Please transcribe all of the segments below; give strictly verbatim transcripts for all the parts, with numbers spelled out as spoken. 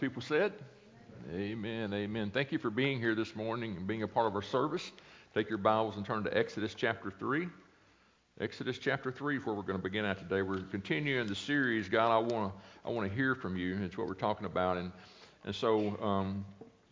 People said, amen, amen. Thank you for being here this morning and being a part of our service. Take your Bibles and turn to Exodus chapter three. Exodus chapter three is where we're going to begin at today. We're continuing the series, God, I want to I want to hear from you. It's what we're talking about. And, and so um,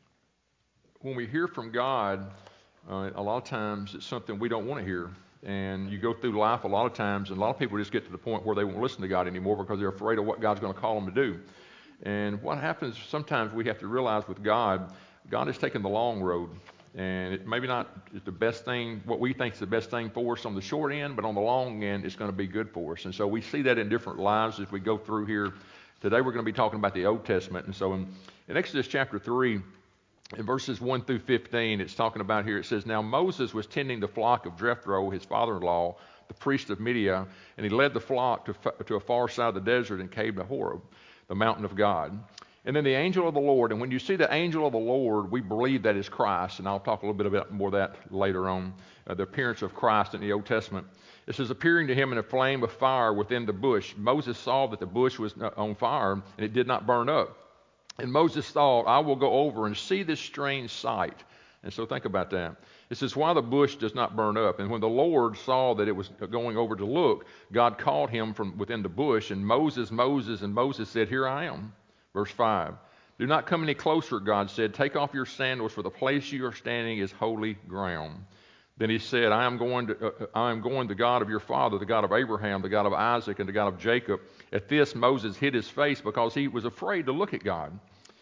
when we hear from God, uh, a lot of times it's something we don't want to hear. And you go through life a lot of times, and a lot of people just get to the point where they won't listen to God anymore because they're afraid of what God's going to call them to do. And what happens, sometimes we have to realize with God, God is taking the long road. And it maybe not is the best thing, what we think is the best thing for us on the short end, but on the long end, it's going to be good for us. And so we see that in different lives as we go through here. Today we're going to be talking about the Old Testament. And so in, in Exodus chapter three, in verses one through fifteen, it's talking about here, it says, Now Moses was tending the flock of Jethro, his father-in-law, the priest of Midian, and he led the flock to, to a far side of the desert and came to Horeb, the mountain of God. And then the angel of the Lord, and when you see the angel of the Lord, we believe that is Christ, and I'll talk a little bit about more of that later on, uh, the appearance of Christ in the Old Testament. It says, appearing to him in a flame of fire within the bush. Moses saw that the bush was on fire, and it did not burn up. And Moses thought, I will go over and see this strange sight. And so think about that. It says, why the bush does not burn up. And when the Lord saw that it was going over to look, God called him from within the bush, and Moses, Moses, and Moses said, Here I am. Verse five, Do not come any closer, God said. Take off your sandals, for the place you are standing is holy ground. Then he said, I am going to, uh, I am going to the God of your father, the God of Abraham, the God of Isaac, and the God of Jacob. At this, Moses hid his face because he was afraid to look at God.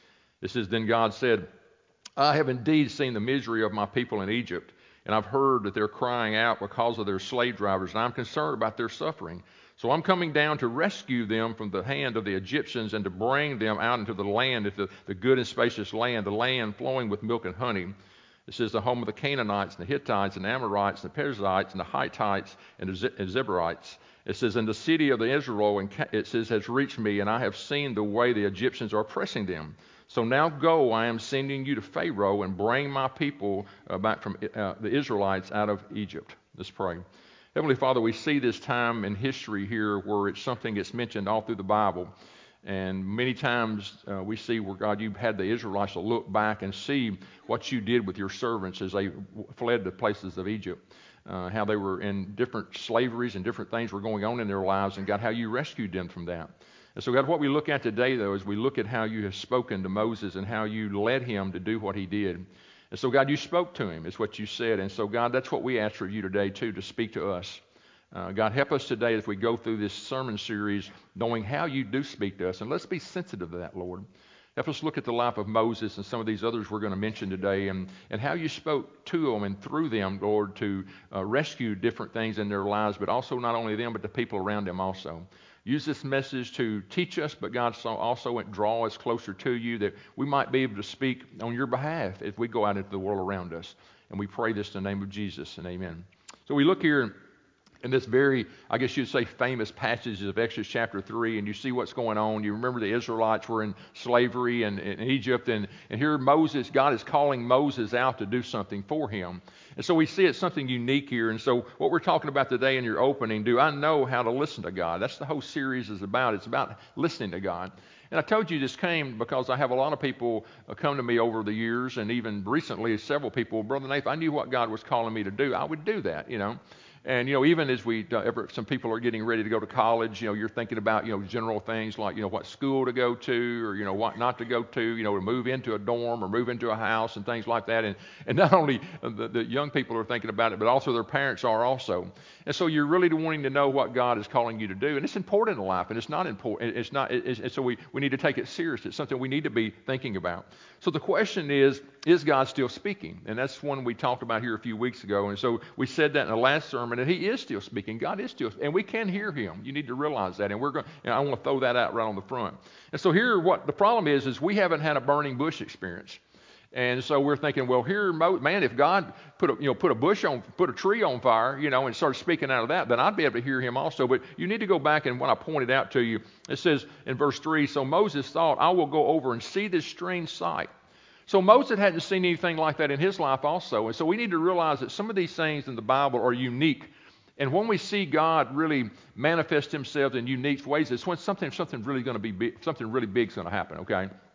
It says, Then God said, I have indeed seen the misery of my people in Egypt, and I've heard that they're crying out because of their slave drivers, and I'm concerned about their suffering. So I'm coming down to rescue them from the hand of the Egyptians and to bring them out into the land, into the good and spacious land, the land flowing with milk and honey. It says the home of the Canaanites and the Hittites and the Amorites and the Perizzites and the Hittites and the Zebarites. It says, And the city of the Israel, and it says, has reached me, and I have seen the way the Egyptians are oppressing them. So now go, I am sending you to Pharaoh, and bring my people uh, back from uh, the Israelites out of Egypt. Let's pray. Heavenly Father, we see this time in history here where it's something that's mentioned all through the Bible. And many times uh, we see where, God, you've had the Israelites to look back and see what you did with your servants as they fled the places of Egypt. Uh, how they were in different slaveries and different things were going on in their lives, and God, how you rescued them from that. And so, God, what we look at today, though, is we look at how you have spoken to Moses and how you led him to do what he did. And so, God, you spoke to him, is what you said. And so, God, that's what we ask for you today, too, to speak to us. Uh, God, help us today as we go through this sermon series, knowing how you do speak to us. And let's be sensitive to that, Lord. Help us look at the life of Moses and some of these others we're going to mention today, and, and how you spoke to them and through them, Lord, to uh, rescue different things in their lives, but also not only them, but the people around them also. Use this message to teach us, but God also draw us closer to you, that we might be able to speak on your behalf as we go out into the world around us. And we pray this in the name of Jesus, and amen. So we look here in this very, I guess you'd say, famous passages of Exodus chapter three, and you see what's going on. You remember the Israelites were in slavery in, in Egypt, and, and here Moses, God is calling Moses out to do something for him. And so we see it's something unique here. And so what we're talking about today in your opening, do I know how to listen to God? That's the whole series is about. It's about listening to God. And I told you this came because I have a lot of people come to me over the years, and even recently several people, Brother Nathan, I knew what God was calling me to do. I would do that, you know. And, you know, even as we, uh, ever, some people are getting ready to go to college, you know, you're thinking about, you know, general things like, you know, what school to go to, or, you know, what not to go to, you know, to move into a dorm or move into a house and things like that. And, and not only the, the young people are thinking about it, but also their parents are also. And so you're really wanting to know what God is calling you to do. And it's important in life, and it's not important. It's not, it's, it's, so we, we need to take it serious. It's something we need to be thinking about. So the question is, is God still speaking? And that's one we talked about here a few weeks ago. And so we said that in the last sermon, and he is still speaking. God is still, and we can hear him. You need to realize that. And we're going, you know, I want to throw that out right on the front. And so here, what the problem is, is we haven't had a burning bush experience. And so we're thinking, well, here, man, if God put a, you know, put a bush on, put a tree on fire, you know, and started speaking out of that, then I'd be able to hear him also. But you need to go back, and what I pointed out to you, it says in verse three, so Moses thought, I will go over and see this strange sight. So Moses hadn't seen anything like that in his life also. And so we need to realize that some of these things in the Bible are unique. And when we see God really manifest himself in unique ways, it's when something, something really going to be big, something really big is going to happen, okay?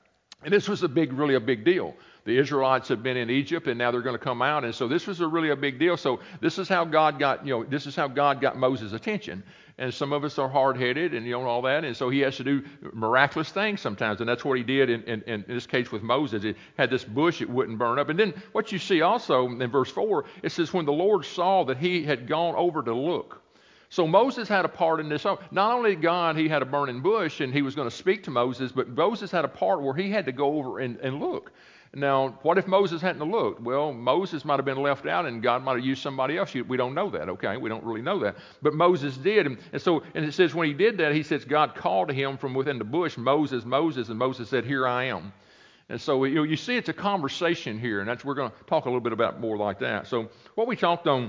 And this was a big, really a big deal. The Israelites had been in Egypt, and now they're going to come out, and so this was a really a big deal. So this is how God got, you know, this is how God got Moses' attention. And some of us are hard-headed, and you know all that, and so he has to do miraculous things sometimes, and that's what he did in, in, in this case with Moses. It had this bush; it wouldn't burn up. And then what you see also in verse four, it says, when the Lord saw that he had gone over to look. So Moses had a part in this. Not only God, he had a burning bush, and he was going to speak to Moses, but Moses had a part where he had to go over and, and look. Now, what if Moses hadn't looked? Well, Moses might have been left out, and God might have used somebody else. We don't know that, okay? We don't really know that. But Moses did. And, and so, and it says when he did that, he says God called to him from within the bush, Moses, Moses, and Moses said, here I am. And so you know, you see it's a conversation here, and that's we're going to talk a little bit about more like that. So what we talked on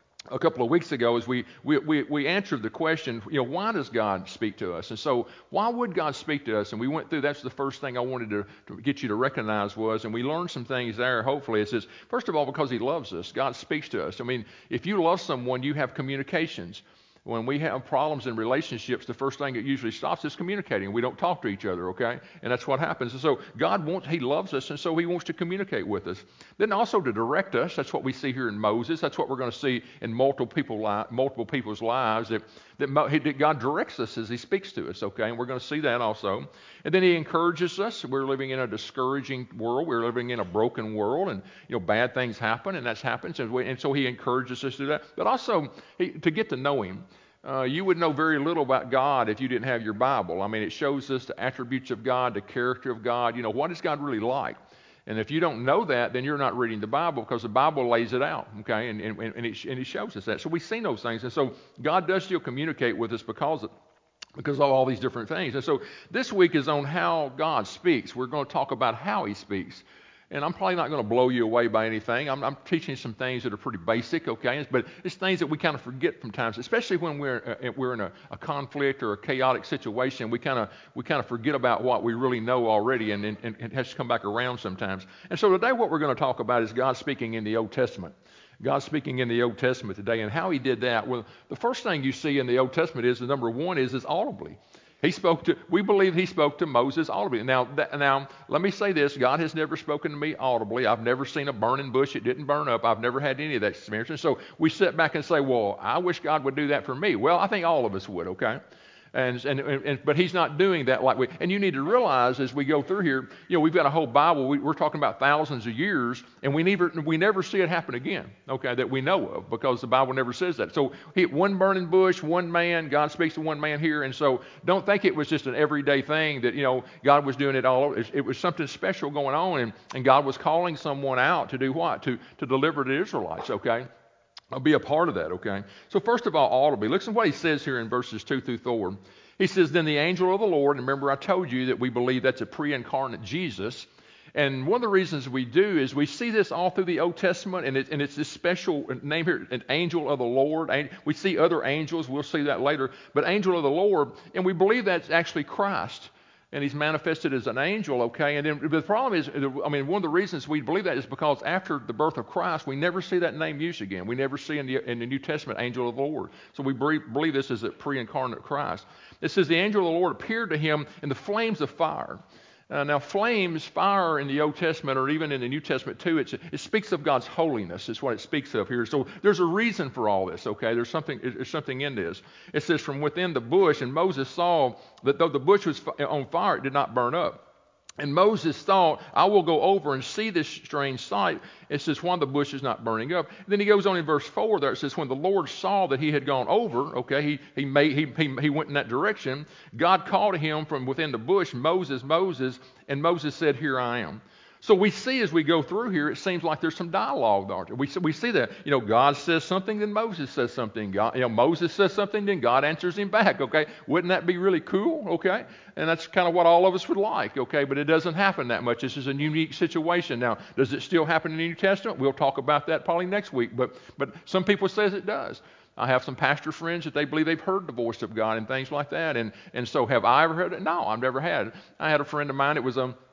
a couple of weeks ago is we, we, we, we answered the question, you know, why does God speak to us? And so why would God speak to us? And we went through, that's the first thing I wanted to, to get you to recognize was, and we learned some things there, hopefully. It says, first of all, because he loves us. God speaks to us. I mean, if you love someone, you have communications. When we have problems in relationships, the first thing that usually stops is communicating. We don't talk to each other, okay? And that's what happens. And so God wants, he loves us, and so he wants to communicate with us. Then also to direct us. That's what we see here in Moses. That's what we're going to see in multiple, people li- multiple people's lives, that, that, Mo, he, that God directs us as he speaks to us, okay? And we're going to see that also. And then he encourages us. We're living in a discouraging world. We're living in a broken world, and you know bad things happen, and that's happens. And, we, and so he encourages us to do that. But also he, to get to know him. Uh, you would know very little about God if you didn't have your Bible. I mean, it shows us the attributes of God, the character of God. You know, what is God really like? And if you don't know that, then you're not reading the Bible, because the Bible lays it out, okay? And, and, and, it, and it shows us that. So we've seen those things. And so God does still communicate with us because of, because of all these different things. And so this week is on how God speaks. We're going to talk about how he speaks. And I'm probably not going to blow you away by anything. I'm, I'm teaching some things that are pretty basic, okay? But it's things that we kind of forget from times, especially when we're uh, we're in a, a conflict or a chaotic situation. We kind of we kind of forget about what we really know already, and, and, and it has to come back around sometimes. And so today, what we're going to talk about is God speaking in the Old Testament. God speaking in the Old Testament today, and how he did that. Well, the first thing you see in the Old Testament is the number one is is audibly. He spoke to, we believe he spoke to Moses audibly. Now, that, now, let me say this. God has never spoken to me audibly. I've never seen a burning bush. It didn't burn up. I've never had any of that experience. And so we sit back and say, well, I wish God would do that for me. Well, I think all of us would, okay? And, and, and but he's not doing that like we, and you need to realize as we go through here, you know, we've got a whole Bible. We, we're talking about thousands of years, and we never, we never see it happen again, okay, that we know of, because the Bible never says that. So he, one burning bush, one man, God speaks to one man here. And so don't think it was just an everyday thing that, you know, God was doing it all over. It, it was something special going on, and, and God was calling someone out to do what? To, to deliver the Israelites, okay? I'll be a part of that, okay? So first of all, audibly. Listen to what he says here in verses two through four. He says, then the angel of the Lord, and remember I told you that we believe that's a pre-incarnate Jesus. And one of the reasons we do is we see this all through the Old Testament, and, it, and it's this special name here, an angel of the Lord. We see other angels. We'll see that later. But angel of the Lord, and we believe that's actually Christ. And he's manifested as an angel, okay? And then the problem is, I mean, one of the reasons we believe that is because after the birth of Christ, we never see that name used again. We never see in the, in the New Testament, angel of the Lord. So we believe this is a pre-incarnate Christ. It says the angel of the Lord appeared to him in the flames of fire. Uh, now, flames, fire in the Old Testament, or even in the New Testament too, it's, it speaks of God's holiness. Is what it speaks of here. So there's a reason for all this, okay? There's something, there's something in this. It says from within the bush, and Moses saw that though the bush was on fire, it did not burn up. And Moses thought, I will go over and see this strange sight. It says, why the bush is not burning up. And then he goes on in verse four there. It says, when the Lord saw that he had gone over, okay, he he made he he, he went in that direction. God called to him from within the bush, Moses, Moses, and Moses said, here I am. So we see as we go through here, it seems like there's some dialogue there. We, we see that, you know, God says something, then Moses says something. God, you know, Moses says something, then God answers him back, okay? Wouldn't that be really cool, okay? And that's kind of what all of us would like, okay? But it doesn't happen that much. This is a unique situation. Now, does it still happen in the New Testament? We'll talk about that probably next week, but but some people says it does. I have some pastor friends that they believe they've heard the voice of God and things like that. And, and so have I ever heard it? No, I've never had it. I had a friend of mine, it was a... Um,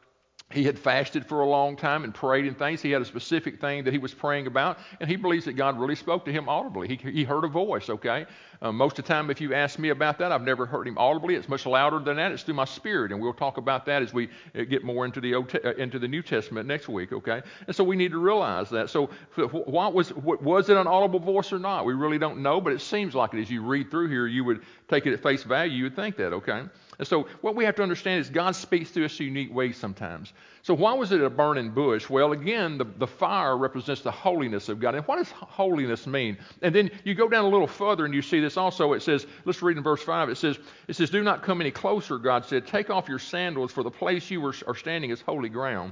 He had fasted for a long time and prayed and things. He had a specific thing that he was praying about, and he believes that God really spoke to him audibly. He, he heard a voice, okay? Uh, most of the time, if you ask me about that, I've never heard him audibly. It's much louder than that. It's through my spirit, and we'll talk about that as we uh, get more into the Old Te- uh, into the New Testament next week, okay? And so we need to realize that. So what was what, was it an audible voice or not? We really don't know, but it seems like it. As you read through here, you would take it at face value. You would think that, okay? And so what we have to understand is God speaks to us in unique ways sometimes. So why was it a burning bush? Well, again, the, the fire represents the holiness of God. And what does holiness mean? And then you go down a little further and you see this also. It says, let's read in verse five. It says, it says, do not come any closer, God said. Take off your sandals, for the place you are standing is holy ground.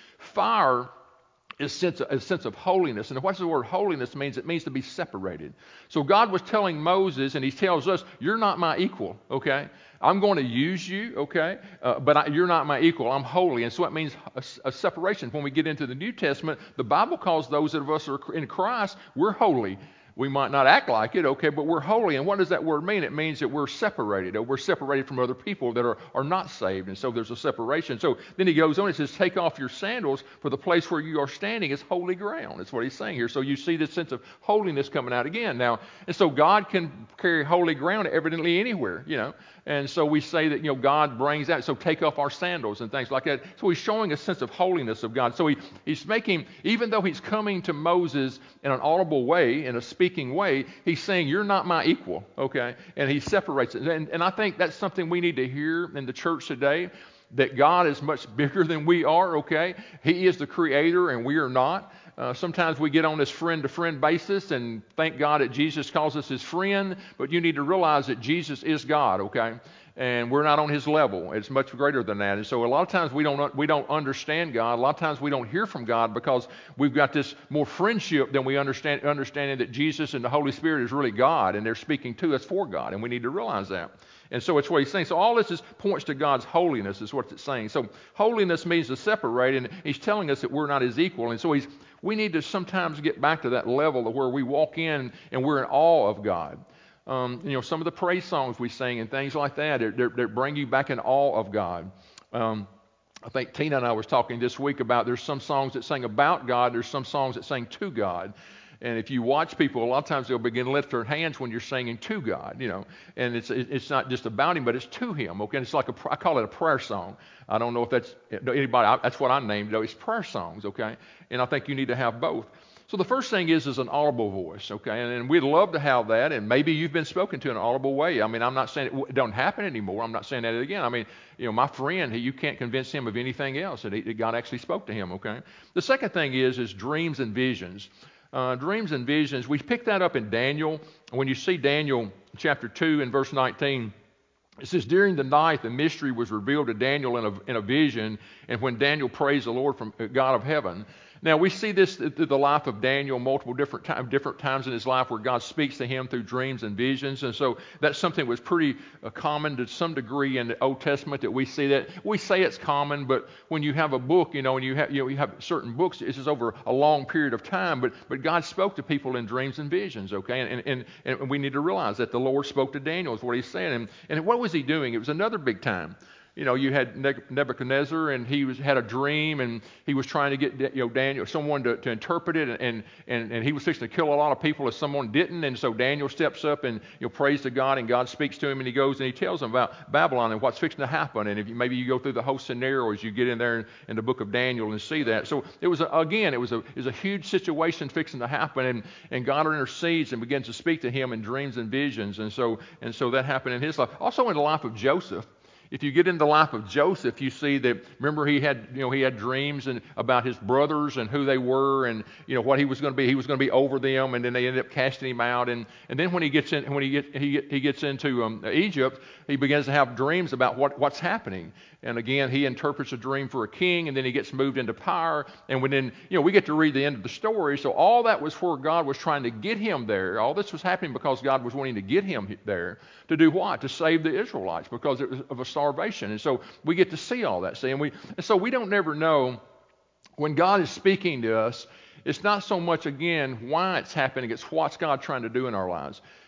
Fire is sense of, a sense of holiness. And what does the word holiness means? It means to be separated. So God was telling Moses, and he tells us, you're not my equal, okay? I'm going to use you, okay? Uh, but I, you're not my equal. I'm holy. And so it means a, a separation. When we get into the New Testament, the Bible calls those of us who are in Christ, we're holy. We might not act like it, okay, but we're holy. And what does that word mean? It means that we're separated, or we're separated from other people that are, are not saved. And so there's a separation. So then he goes on, he says, take off your sandals, for the place where you are standing is holy ground. That's what he's saying here. So you see this sense of holiness coming out again. Now, and so God can carry holy ground evidently anywhere, you know. And so we say that, you know, God brings that. So take off our sandals and things like that. So he's showing a sense of holiness of God. So he, he's making, even though he's coming to Moses in an audible way, in a speaking way, he's saying, you're not my equal, okay? And he separates it. And, and I think that's something we need to hear in the church today, that God is much bigger than we are, okay? He is the creator and we are not. Uh, sometimes we get on this friend-to-friend basis and thank God that Jesus calls us his friend, but you need to realize that Jesus is God, okay? And we're not on his level. It's much greater than that. And so a lot of times we don't we don't understand God. A lot of times we don't hear from God because we've got this more friendship than we understand, understanding that Jesus and the Holy Spirit is really God, and they're speaking to us for God, and we need to realize that. And so it's what he's saying. So all this is points to God's holiness is what it's saying. So holiness means to separate, and he's telling us that we're not his equal. And so he's we need to sometimes get back to that level of where we walk in and we're in awe of God. Um, you know, some of the praise songs we sing and things like that, they bring you back in awe of God. Um, I think Tina and I was talking this week about there's some songs that sing about God, there's some songs that sing to God. And if you watch people, a lot of times they'll begin to lift their hands when you're singing to God, you know. And it's it's not just about him, but it's to him, okay? And it's like a, I call it a prayer song. I don't know if that's anybody, that's what I named it. It's prayer songs, okay? And I think you need to have both. So the first thing is is an audible voice, okay? And, and we'd love to have that, and maybe you've been spoken to in an audible way. I mean, I'm not saying it, it don't happen anymore. I'm not saying that again. I mean, you know, my friend, he, you can't convince him of anything else, and he, God actually spoke to him, okay? The second thing is is dreams and visions. Uh, dreams and visions, we pick that up in Daniel. When you see Daniel chapter two and verse nineteen, it says, during the night, the mystery was revealed to Daniel in a, in a vision, and when Daniel praised the Lord from God of heaven. Now, we see this through the life of Daniel multiple different, time, different times in his life where God speaks to him through dreams and visions. And so that's something that was pretty uh, common to some degree in the Old Testament that we see that. We say it's common, but when you have a book, you know, and you have, you know, you have certain books, it's just over a long period of time. But but God spoke to people in dreams and visions, okay? And, and, and we need to realize that the Lord spoke to Daniel is what he's saying. And, and what was he doing? It was another big time. You know, you had Nebuchadnezzar, and he was, had a dream, and he was trying to get, you know, Daniel, someone to, to interpret it, and, and, and he was fixing to kill a lot of people if someone didn't. And so Daniel steps up and, you know, prays to God, and God speaks to him, and he goes and he tells him about Babylon and what's fixing to happen. And if you, maybe you go through the whole scenario as you get in there in, in the book of Daniel and see that. So it was, a, again, it was, a, it was a huge situation fixing to happen, and, and God intercedes and begins to speak to him in dreams and visions. And so, and so that happened in his life. Also in the life of Joseph. If you get into the life of Joseph, you see that, remember he had, you know, he had dreams and about his brothers and who they were and, you know, what he was going to be. He was going to be over them, and then they ended up casting him out. And, and then when he gets in, when he get, he, get, he gets into um, Egypt, he begins to have dreams about what, what's happening. And again, he interprets a dream for a king, and then he gets moved into power. And when then, you know, we get to read the end of the story. So all that was where God was trying to get him there. All this was happening because God was wanting to get him there to do what? To save the Israelites because it was of a starvation. And so we get to see all that. See, and we and so we don't never know when God is speaking to us. It's not so much, again, why it's happening. It's what's God trying to do in our lives.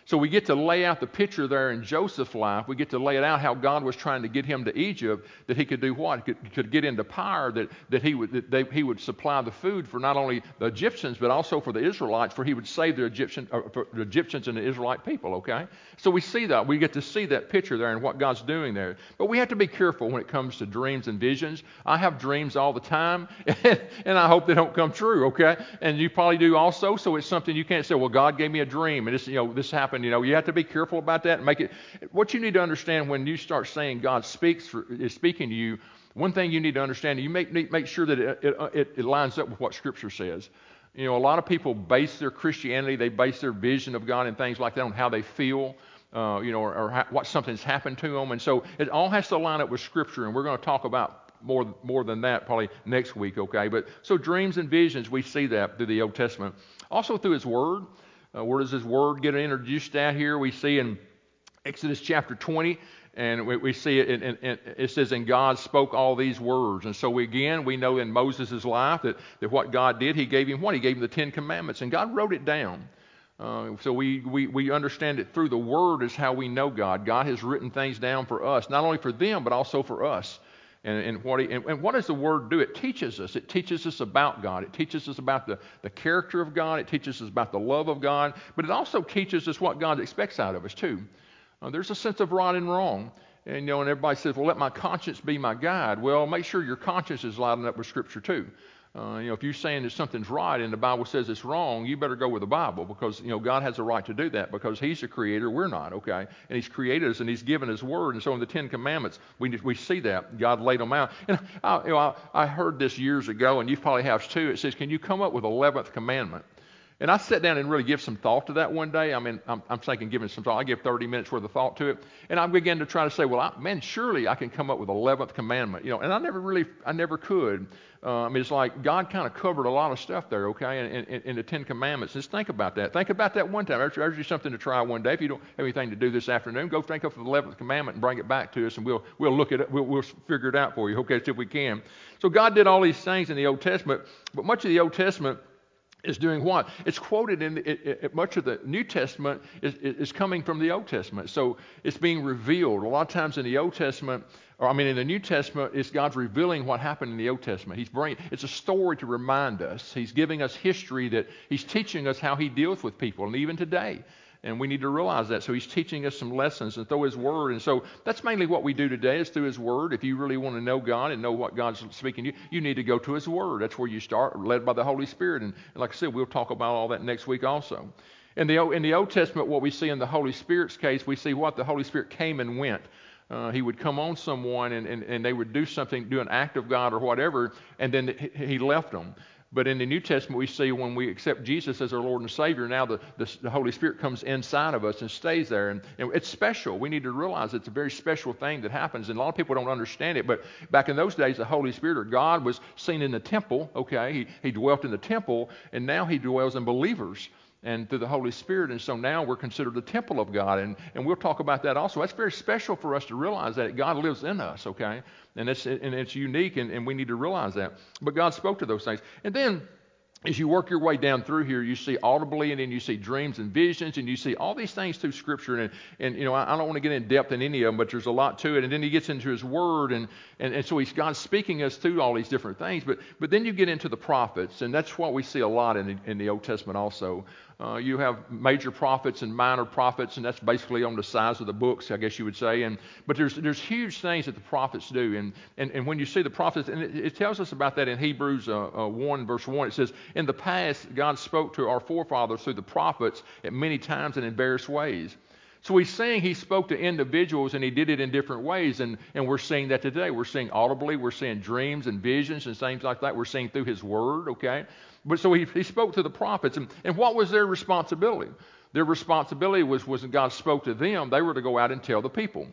So we get to lay out the picture there in Joseph's life. We get to lay it out how God was trying to get him to Egypt, that he could do what? He could, could get into power, that, that, he would, that they, he would supply the food for not only the Egyptians, but also for the Israelites, for he would save the, Egyptian, uh, for the Egyptians and the Israelite people, okay? So we see that. We get to see that picture there and what God's doing there. But we have to be careful when it comes to dreams and visions. I have dreams all the time, and I hope they don't come true, okay? And you probably do also, so it's something you can't say, well, God gave me a dream, and this, you know, this happened. You know, you have to be careful about that and make it. What you need to understand when you start saying God speaks for, is speaking to you, one thing you need to understand, you make make sure that it, it, it lines up with what Scripture says. You know, a lot of people base their Christianity, they base their vision of God and things like that on how they feel, uh, you know, or, or how, what something's happened to them, and so it all has to line up with Scripture, and we're going to talk about more more than that probably next week, okay? But so dreams and visions, we see that through the Old Testament, also through His Word. Uh, where does His Word get introduced at here? We see in Exodus chapter twenty, and we, we see it, and it, it, it says, and God spoke all these words. And so we, again, we know in Moses' life that, that what God did, He gave him what? He gave him the Ten Commandments, and God wrote it down. Uh, so we, we, we understand it through the Word is how we know God. God has written things down for us, not only for them, but also for us. And, and, what he, and, and what does the Word do? It teaches us. It teaches us about God. It teaches us about the, the character of God. It teaches us about the love of God. But it also teaches us what God expects out of us, too. Uh, there's a sense of right and wrong. And, you know, and everybody says, well, let my conscience be my guide. Well, make sure your conscience is lining up with Scripture, too. Uh, you know, if you're saying that something's right and the Bible says it's wrong, you better go with the Bible, because, you know, God has a right to do that because He's the Creator, we're not, okay? And He's created us and He's given His Word. And so in the Ten Commandments, we we see that. God laid them out. And I, you know, I, I heard this years ago, and you probably have too. It says, can you come up with eleventh commandment? And I sat down and really give some thought to that one day. I mean, I'm, I'm thinking giving some thought. I give thirty minutes worth of thought to it. And I began to try to say, well, I, man, surely I can come up with eleventh commandment. You know, and I never really, I never could. Uh, I mean, it's like God kind of covered a lot of stuff there, okay, in, in, in the Ten Commandments. Just think about that. Think about that one time. There's, there's something to try one day. If you don't have anything to do this afternoon, go think of the eleventh commandment and bring it back to us, and we'll we'll look at it. We'll, we'll figure it out for you, okay, see if we can. So God did all these things in the Old Testament, but much of the Old Testament is doing what? It's quoted in it, it, much of the New Testament is, is coming from the Old Testament. So it's being revealed. A lot of times in the Old Testament, or I mean in the New Testament, it's God's revealing what happened in the Old Testament. He's bringing, it's a story to remind us. He's giving us history that He's teaching us how He deals with people, and even today. And we need to realize that. So He's teaching us some lessons and through His Word. And so that's mainly what we do today, is through His Word. If you really want to know God and know what God's speaking to you, you need to go to His Word. That's where you start, led by the Holy Spirit. And, and like I said, we'll talk about all that next week also. In the, in the Old Testament, what we see in the Holy Spirit's case, we see what? The Holy Spirit came and went. Uh, he would come on someone, and, and, and they would do something, do an act of God or whatever, and then He left them. But in the New Testament, we see when we accept Jesus as our Lord and Savior, now the, the, the Holy Spirit comes inside of us and stays there. And, and it's special. We need to realize it's a very special thing that happens. And a lot of people don't understand it. But back in those days, the Holy Spirit or God was seen in the temple. Okay, He, he dwelt in the temple, and now He dwells in believers and through the Holy Spirit. And so now we're considered the temple of God. And, and we'll talk about that also. That's very special for us to realize that God lives in us, okay? And it's, and it's unique, and, and we need to realize that. But God spoke to those things. And then as you work your way down through here, you see audibly, and then you see dreams and visions, and you see all these things through Scripture. And, and you know, I, I don't want to get in depth in any of them, but there's a lot to it. And then He gets into His Word, and, and, and so He's God's speaking us through all these different things. But but then you get into the prophets, and that's what we see a lot in the, in the Old Testament also. Uh, you have major prophets and minor prophets, and that's basically on the size of the books, I guess you would say. And but there's there's huge things that the prophets do, and and, and when you see the prophets, and it, it tells us about that in Hebrews uh, uh, one verse one. It says, in the past, God spoke to our forefathers through the prophets at many times and in various ways. So He's saying He spoke to individuals, and He did it in different ways, and, and we're seeing that today. We're seeing audibly, we're seeing dreams and visions and things like that. We're seeing through His Word, okay? But so he, he spoke to the prophets, and, and what was their responsibility? Their responsibility was, was when God spoke to them, they were to go out and tell the people.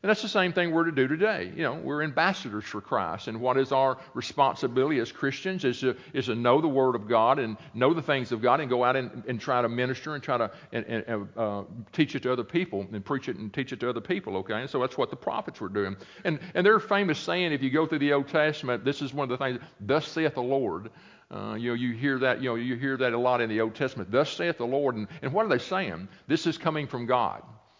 And that's the same thing we're to do today. You know, we're ambassadors for Christ. And what is our responsibility as Christians is to, is to know the Word of God and know the things of God and go out and, and try to minister and try to and, and, uh, teach it to other people and preach it and teach it to other people, okay? And so that's what the prophets were doing. And, and their famous saying, if you go through the Old Testament, this is one of the things, thus saith the Lord. Uh, you know, you hear that, you know, you hear that a lot in the Old Testament. Thus saith the Lord. And, and what are they saying? This is coming from God.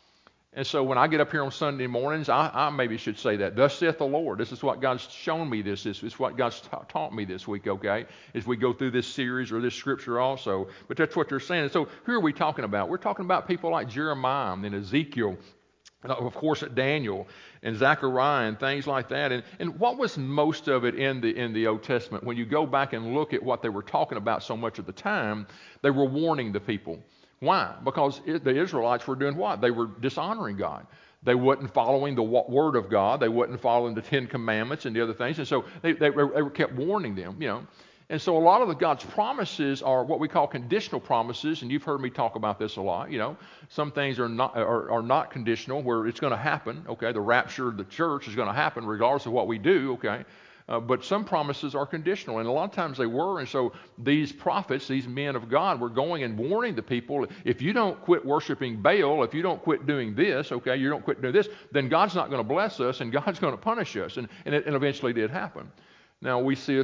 And so when I get up here on Sunday mornings, I, I maybe should say that. Thus saith the Lord. This is what God's shown me this. This is what God's ta- taught me this week, okay, as we go through this series or this scripture also. But that's what they're saying. So who are we talking about? We're talking about people like Jeremiah and Ezekiel, and of course Daniel and Zechariah and things like that. And, and what was most of it in the in the Old Testament? When you go back and look at what they were talking about so much of the time, they were warning the people. Why? Because it, the Israelites were doing what? They were dishonoring God. They wasn't following the Word of God. They wasn't following the Ten Commandments and the other things. And so they, they, they were kept warning them, you know. And so a lot of the God's promises are what we call conditional promises, and you've heard me talk about this a lot, you know. Some things are not are, are not conditional, where it's going to happen, okay. The rapture of the church is going to happen regardless of what we do, okay. Uh, but some promises are conditional, and a lot of times they were. And so these prophets, these men of God, were going and warning the people, if you don't quit worshiping Baal, if you don't quit doing this, okay, you don't quit doing this, then God's not going to bless us, and God's going to punish us. And, and it and eventually did happen. Now, we see a,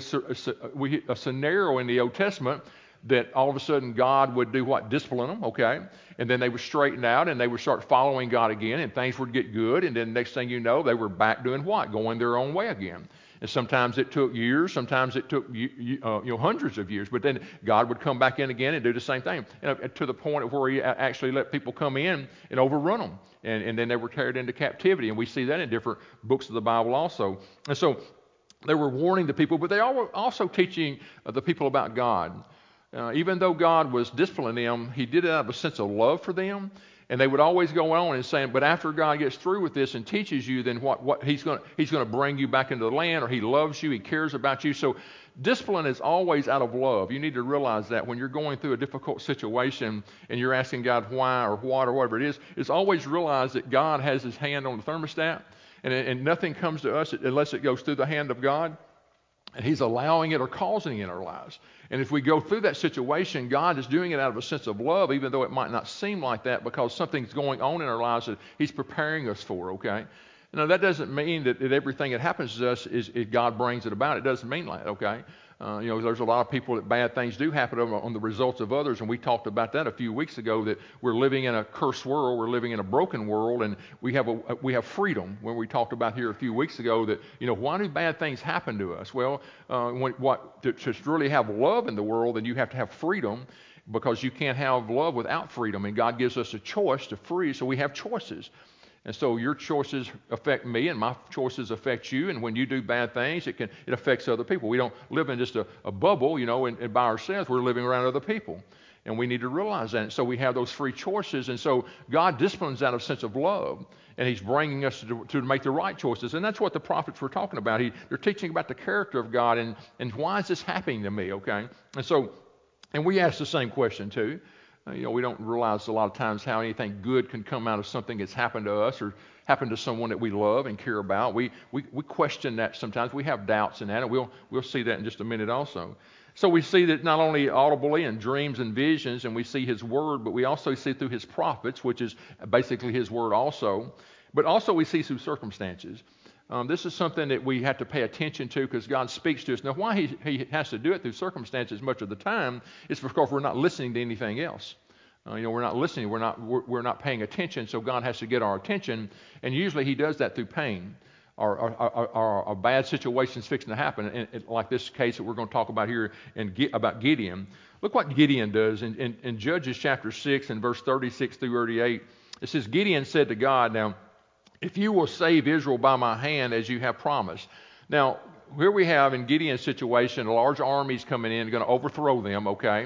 a, a scenario in the Old Testament that all of a sudden God would do what? Discipline them, okay? And then they would straighten out, and they would start following God again, and things would get good. And then next thing you know, they were back doing what? Going their own way again. And sometimes it took years, sometimes it took uh, you know hundreds of years. But then God would come back in again and do the same thing, and to the point of where He actually let people come in and overrun them, and, and then they were carried into captivity. And we see that in different books of the Bible also. And so they were warning the people, but they were also teaching the people about God. Uh, even though God was disciplining them, He did it out of a sense of love for them. And they would always go on and say, but after God gets through with this and teaches you, then what, what he's going he's going to bring you back into the land, or He loves you, He cares about you. So discipline is always out of love. You need to realize that when you're going through a difficult situation and you're asking God why or what or whatever it is, it's always realize that God has His hand on the thermostat, and, and nothing comes to us unless it goes through the hand of God. And He's allowing it or causing it in our lives. And if we go through that situation, God is doing it out of a sense of love, even though it might not seem like that, because something's going on in our lives that He's preparing us for, okay? Now, that doesn't mean that, that everything that happens to us is, is God brings it about. It doesn't mean that, okay? Uh, you know, there's a lot of people that bad things do happen on, on the results of others, and we talked about that a few weeks ago, that we're living in a cursed world, we're living in a broken world, and we have a we have freedom. When we talked about here a few weeks ago that, you know, why do bad things happen to us? Well, uh, when, what to, to really have love in the world, then you have to have freedom, because you can't have love without freedom, and God gives us a choice to free, so we have choices. And so your choices affect me, and my choices affect you. And when you do bad things, it can it affects other people. We don't live in just a, a bubble, you know, and, and by ourselves. We're living around other people. And we need to realize that. And so we have those free choices. And so God disciplines out of a sense of love. And He's bringing us to, to make the right choices. And that's what the prophets were talking about. He, they're teaching about the character of God, and, and why is this happening to me, okay? And so, and we ask the same question too. Uh, you know, we don't realize a lot of times how anything good can come out of something that's happened to us or happened to someone that we love and care about. We we, we question that sometimes. We have doubts in that, and we'll we'll see that in just a minute also. So we see that not only audibly in dreams and visions, and we see His Word, but we also see through His prophets, which is basically His Word also. But also we see through circumstances. Um, this is something that we have to pay attention to, because God speaks to us. Now, why he, he has to do it through circumstances much of the time is because we're not listening to anything else. Uh, you know, we're not listening. We're not we're, we're not paying attention. So God has to get our attention, and usually He does that through pain, or, or, or, or, or bad situations fixing to happen. And, and like this case that we're going to talk about here in, about Gideon. Look what Gideon does in, in, in Judges chapter six and verse thirty-six through thirty-eight. It says, Gideon said to God, "Now, if you will save Israel by my hand as you have promised." Now, here we have in Gideon's situation, a large army's coming in, going to overthrow them, okay?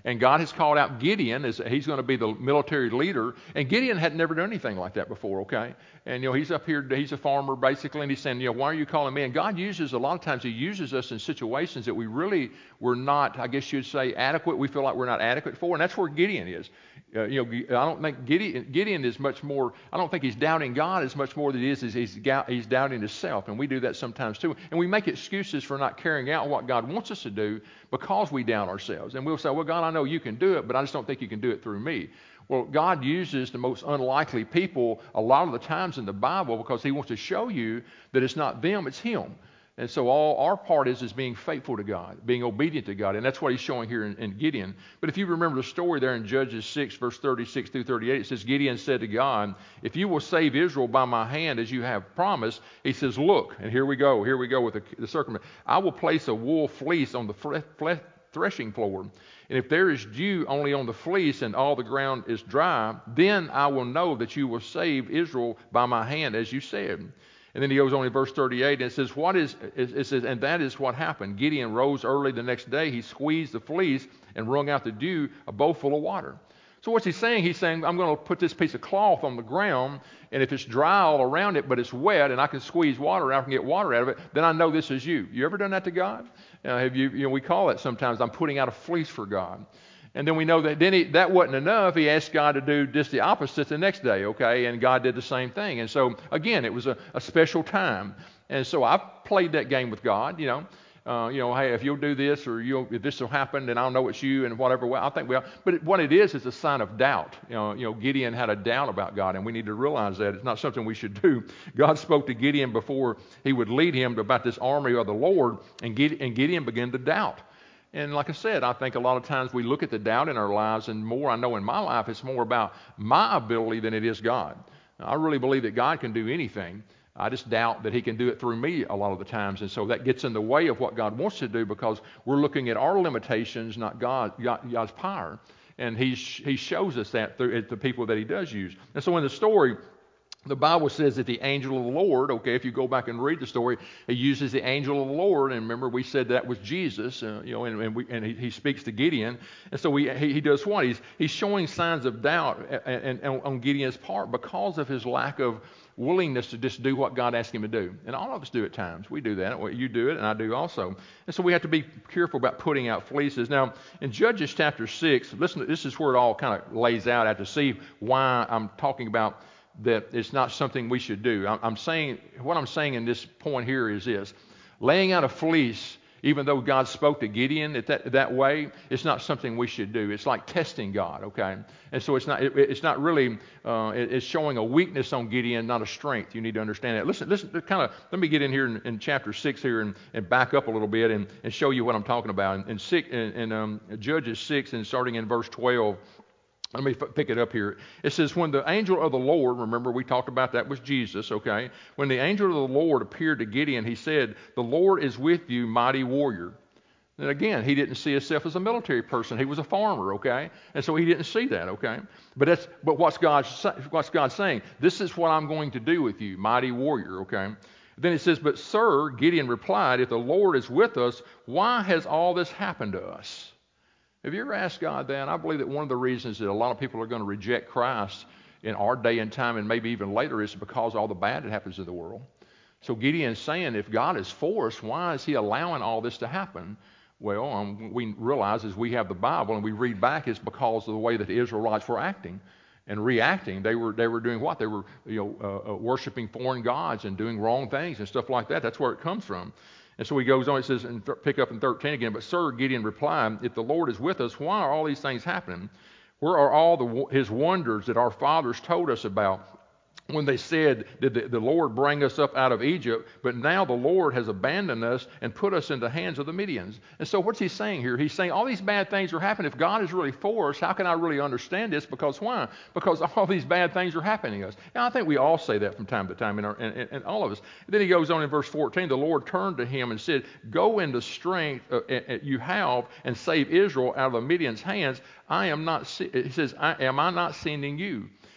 And God has called out Gideon as he's going to be the military leader. And Gideon had never done anything like that before, okay? And, you know, he's up here, he's a farmer basically, and he's saying, you know, why are you calling me? And God uses, a lot of times he uses us in situations that we really were not, I guess you'd say, adequate. We feel like we're not adequate for. And that's where Gideon is. Uh, you know, I don't think Gideon, Gideon is much more, I don't think he's doubting God as much more than he is, is he's, he's doubting himself. And we do that sometimes too. And we make excuses for not carrying out what God wants us to do because we doubt ourselves. And we'll say, well, God, I know you can do it, but I just don't think you can do it through me. Well, God uses the most unlikely people a lot of the times in the Bible because he wants to show you that it's not them, it's him. And so all our part is is being faithful to God, being obedient to God. And that's what he's showing here in, in Gideon. But if you remember the story there in Judges six, verse thirty-six through thirty-eight, it says, Gideon said to God, if you will save Israel by my hand as you have promised, he says, look, and here we go, here we go with the, the circumstance. I will place a wool fleece on the fle- fle- threshing floor. And if there is dew only on the fleece and all the ground is dry, then I will know that you will save Israel by my hand as you said. And then he goes on in verse thirty-eight, and it says, "What is?" It says, and that is what happened. Gideon rose early the next day. He squeezed the fleece and wrung out the dew, a bowl full of water. So what's he saying? He's saying, I'm going to put this piece of cloth on the ground, and if it's dry all around it, but it's wet, and I can squeeze water out, I can get water out of it, then I know this is you. You ever done that to God? Uh, have you? You know, we call it sometimes, I'm putting out a fleece for God. And then we know that then he, that wasn't enough. He asked God to do just the opposite the next day, okay? And God did the same thing. And so, again, it was a, a special time. And so I played that game with God, you know. Uh, you know, hey, if you'll do this or you'll, if this will happen, then I'll know it's you and whatever way. I think we are. But it, what it is is a sign of doubt. You know, you know, Gideon had a doubt about God, and we need to realize that. It's not something we should do. God spoke to Gideon before he would lead him about this army of the Lord, and Gideon, and Gideon began to doubt. And like I said, I think a lot of times we look at the doubt in our lives, and more I know in my life, it's more about my ability than it is God. I really believe that God can do anything. I just doubt that he can do it through me a lot of the times. And so that gets in the way of what God wants to do because we're looking at our limitations, not God, God God's power. And he, he shows us that through the people that he does use. And so in the story, the Bible says that the angel of the Lord, okay, if you go back and read the story, he uses the angel of the Lord, and remember we said that was Jesus, uh, you know, and, and, we, and he, he speaks to Gideon, and so we, he, he does what? He's, he's showing signs of doubt and, and, and on Gideon's part because of his lack of willingness to just do what God asked him to do. And all of us do at times. We do that. Well, you do it, and I do also. And so we have to be careful about putting out fleeces. Now, in Judges chapter six, listen, this is where it all kind of lays out. I have to see why I'm talking about that it's not something we should do. I'm saying, what I'm saying in this point here is this. Laying out a fleece, even though God spoke to Gideon that, that way, it's not something we should do. It's like testing God, okay? And so it's not it, it's not really, uh, it, it's showing a weakness on Gideon, not a strength. You need to understand that. Listen, listen, kind of, let me get in here in, in chapter six here and, and back up a little bit and, and show you what I'm talking about. In, in, six, in, in um, Judges six and starting in verse twelve, let me pick it up here. It says, when the angel of the Lord, remember we talked about that was Jesus, okay? When the angel of the Lord appeared to Gideon, he said, the Lord is with you, mighty warrior. And again, he didn't see himself as a military person. He was a farmer, okay? And so he didn't see that, okay? But that's but what's God, what's God saying? This is what I'm going to do with you, mighty warrior, okay? Then it says, but sir, Gideon replied, if the Lord is with us, why has all this happened to us? Have you ever asked God that? I believe that one of the reasons that a lot of people are going to reject Christ in our day and time and maybe even later is because of all the bad that happens in the world. So Gideon's saying, if God is for us, why is he allowing all this to happen? Well, um, we realize as we have the Bible and we read back, it's because of the way that the Israelites were acting and reacting. They were they were doing what? They were you know uh, uh, worshiping foreign gods and doing wrong things and stuff like that. That's where it comes from. And so he goes on, it says, and th- pick up in thirteen again, but sir, Gideon replied, if the Lord is with us, why are all these things happening? Where are all the, his wonders that our fathers told us about when they said, did the, the Lord bring us up out of Egypt, but now the Lord has abandoned us and put us in the hands of the Midians. And so what's he saying here? He's saying all these bad things are happening. If God is really for us, how can I really understand this? Because why? Because all these bad things are happening to us. And I think we all say that from time to time, in our, and, and all of us. And then he goes on in verse fourteen, the Lord turned to him and said, go in the strength uh, uh, you have and save Israel out of the Midians' hands. I am not, he says, I, am I not sending you?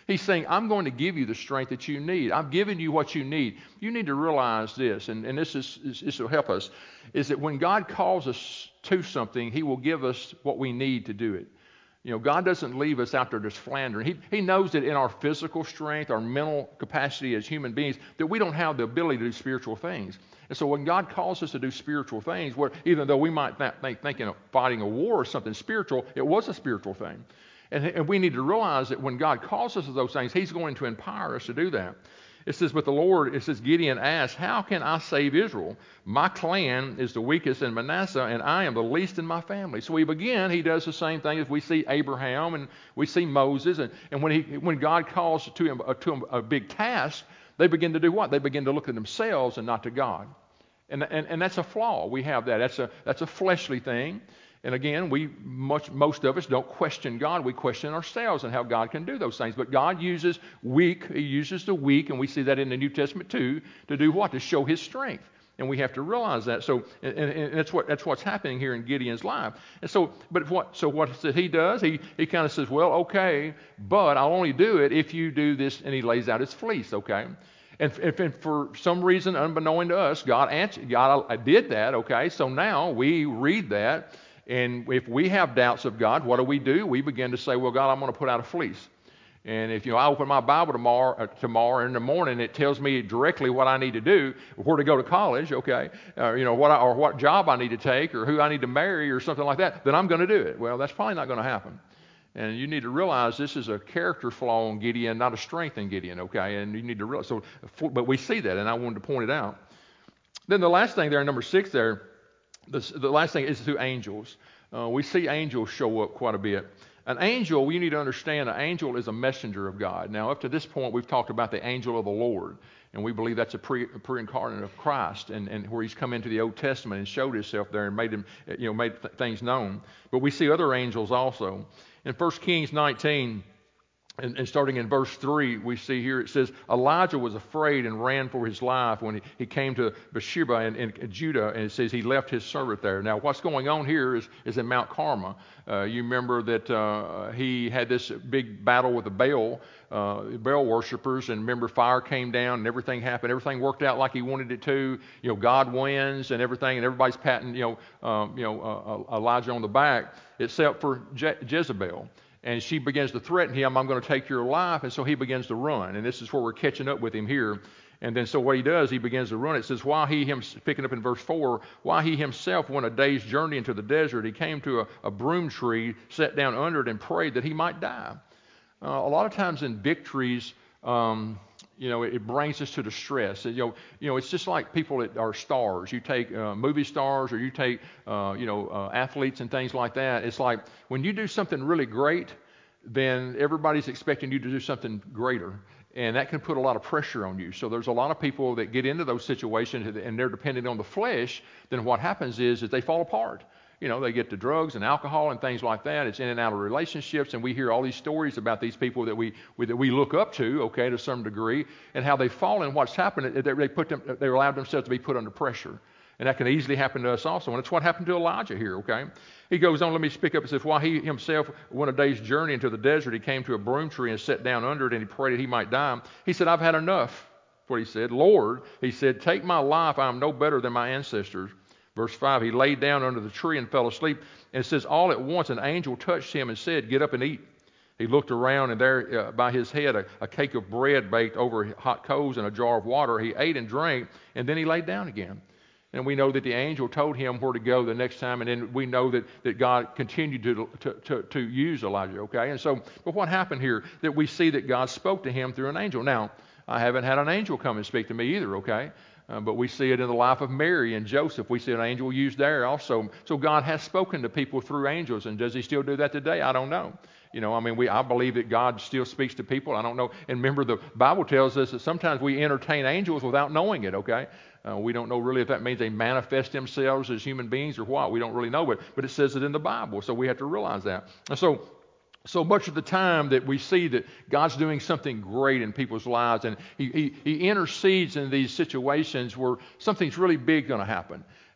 He's saying, I'm going to give you the strength that you need. I've given you what you need. You need to realize this, and, and this, is, this will help us, is that when God calls us to something, He will give us what we need to do it. You know, God doesn't leave us out there just floundering. He, he knows that in our physical strength, our mental capacity as human beings, that we don't have the ability to do spiritual things. And so when God calls us to do spiritual things, what, even though we might not think thinking of fighting a war or something spiritual, it was a spiritual thing. And, and we need to realize that when God calls us to those things, He's going to empower us to do that. It says, but the Lord, it says, Gideon asked, how can I save Israel? My clan is the weakest in Manasseh, and I am the least in my family. So we begin, he does the same thing as we see Abraham and we see Moses. And, and when he when God calls to him, uh, to him a big task, they begin to do what? They begin to look at themselves and not to God. And, and, and that's a flaw. We have that. That's a, that's a fleshly thing. And again, we much, most of us don't question God. We question ourselves and how God can do those things. But God uses weak. He uses the weak, and we see that in the New Testament too, to do what? To show His strength. And we have to realize that. So, and, and that's what that's what's happening here in Gideon's life. And so, but what? So what that he does? He he kind of says, well, okay, but I'll only do it if you do this. And he lays out his fleece. Okay. And, and, and for some reason, unbeknown to us, God answered. God did that. Okay. So now we read that. And if we have doubts of God, what do we do? We begin to say, well, God, I'm going to put out a fleece. And if you know, I open my Bible tomorrow, uh, tomorrow in the morning, it tells me directly what I need to do, where to go to college, okay, uh, you know, what I, or what job I need to take, or who I need to marry, or something like that, then I'm going to do it. Well, that's probably not going to happen. And you need to realize this is a character flaw in Gideon, not a strength in Gideon, okay? And you need to realize. So, but we see that, and I wanted to point it out. Then the last thing there, in number six, there. The, the last thing is through angels. Uh, we see angels show up quite a bit. An angel, you need to understand, an angel is a messenger of God. Now, up to this point, we've talked about the angel of the Lord, and we believe that's a, pre, a pre-incarnate of Christ, and, and where He's come into the Old Testament and showed Himself there and made him, you know, made th- things known. But we see other angels also. In First Kings nineteen. And, and starting in verse three, we see here it says, Elijah was afraid and ran for his life when he, he came to Beersheba in, in Judah, and it says he left his servant there. Now, what's going on here is, is in Mount Carmel. Uh, you remember that uh, he had this big battle with the Baal, uh, Baal worshipers, and remember fire came down and everything happened. Everything worked out like he wanted it to. You know, God wins and everything, and everybody's patting, you know, um, you know, uh, Elijah on the back, except for Je- Jezebel. And she begins to threaten him, I'm going to take your life. And so he begins to run. And this is where we're catching up with him here. And then so what he does, he begins to run. It says, while he, him, picking up in verse four, while he himself went a day's journey into the desert, he came to a, a broom tree, sat down under it, and prayed that he might die. Uh, a lot of times in victories, um, you know, it, it brings us to distress. You know, you know, it's just like people that are stars. You take uh, movie stars, or you take, uh, you know, uh, athletes and things like that. It's like when you do something really great, then everybody's expecting you to do something greater. And that can put a lot of pressure on you. So there's a lot of people that get into those situations and they're dependent on the flesh. Then what happens is that they fall apart. You know, they get to drugs and alcohol and things like that. It's in and out of relationships, and we hear all these stories about these people that we, we that we look up to, okay, to some degree, and how they've fallen. What's happened? They, they put them, they allowed themselves to be put under pressure, and that can easily happen to us also. And it's what happened to Elijah here, okay? He goes on. Let me speak up. It says, while he himself went a day's journey into the desert, he came to a broom tree and sat down under it, and he prayed that he might die. He said, I've had enough. That's what he said. Lord, he said, take my life. I am no better than my ancestors. Verse five, he laid down under the tree and fell asleep. And it says, all at once an angel touched him and said, get up and eat. He looked around, and there uh, by his head a, a cake of bread baked over hot coals and a jar of water. He ate and drank, and then he laid down again. And we know that the angel told him where to go the next time, and then we know that, that God continued to, to, to, to use Elijah, okay? And so, but what happened here? That we see that God spoke to him through an angel. Now, I haven't had an angel come and speak to me either, okay? Uh, but we see it in the life of Mary and Joseph. We see an angel used there also. So God has spoken to people through angels, and does He still do that today? I don't know. You know, I mean, we I believe that God still speaks to people. I don't know. And remember, the Bible tells us that sometimes we entertain angels without knowing it, okay? Uh, we don't know really if that means they manifest themselves as human beings or what. We don't really know, but, but it says it in the Bible, so we have to realize that. And so, so much of the time that we see that God's doing something great in people's lives, and He, he, he intercedes in these situations where something's really big going to happen.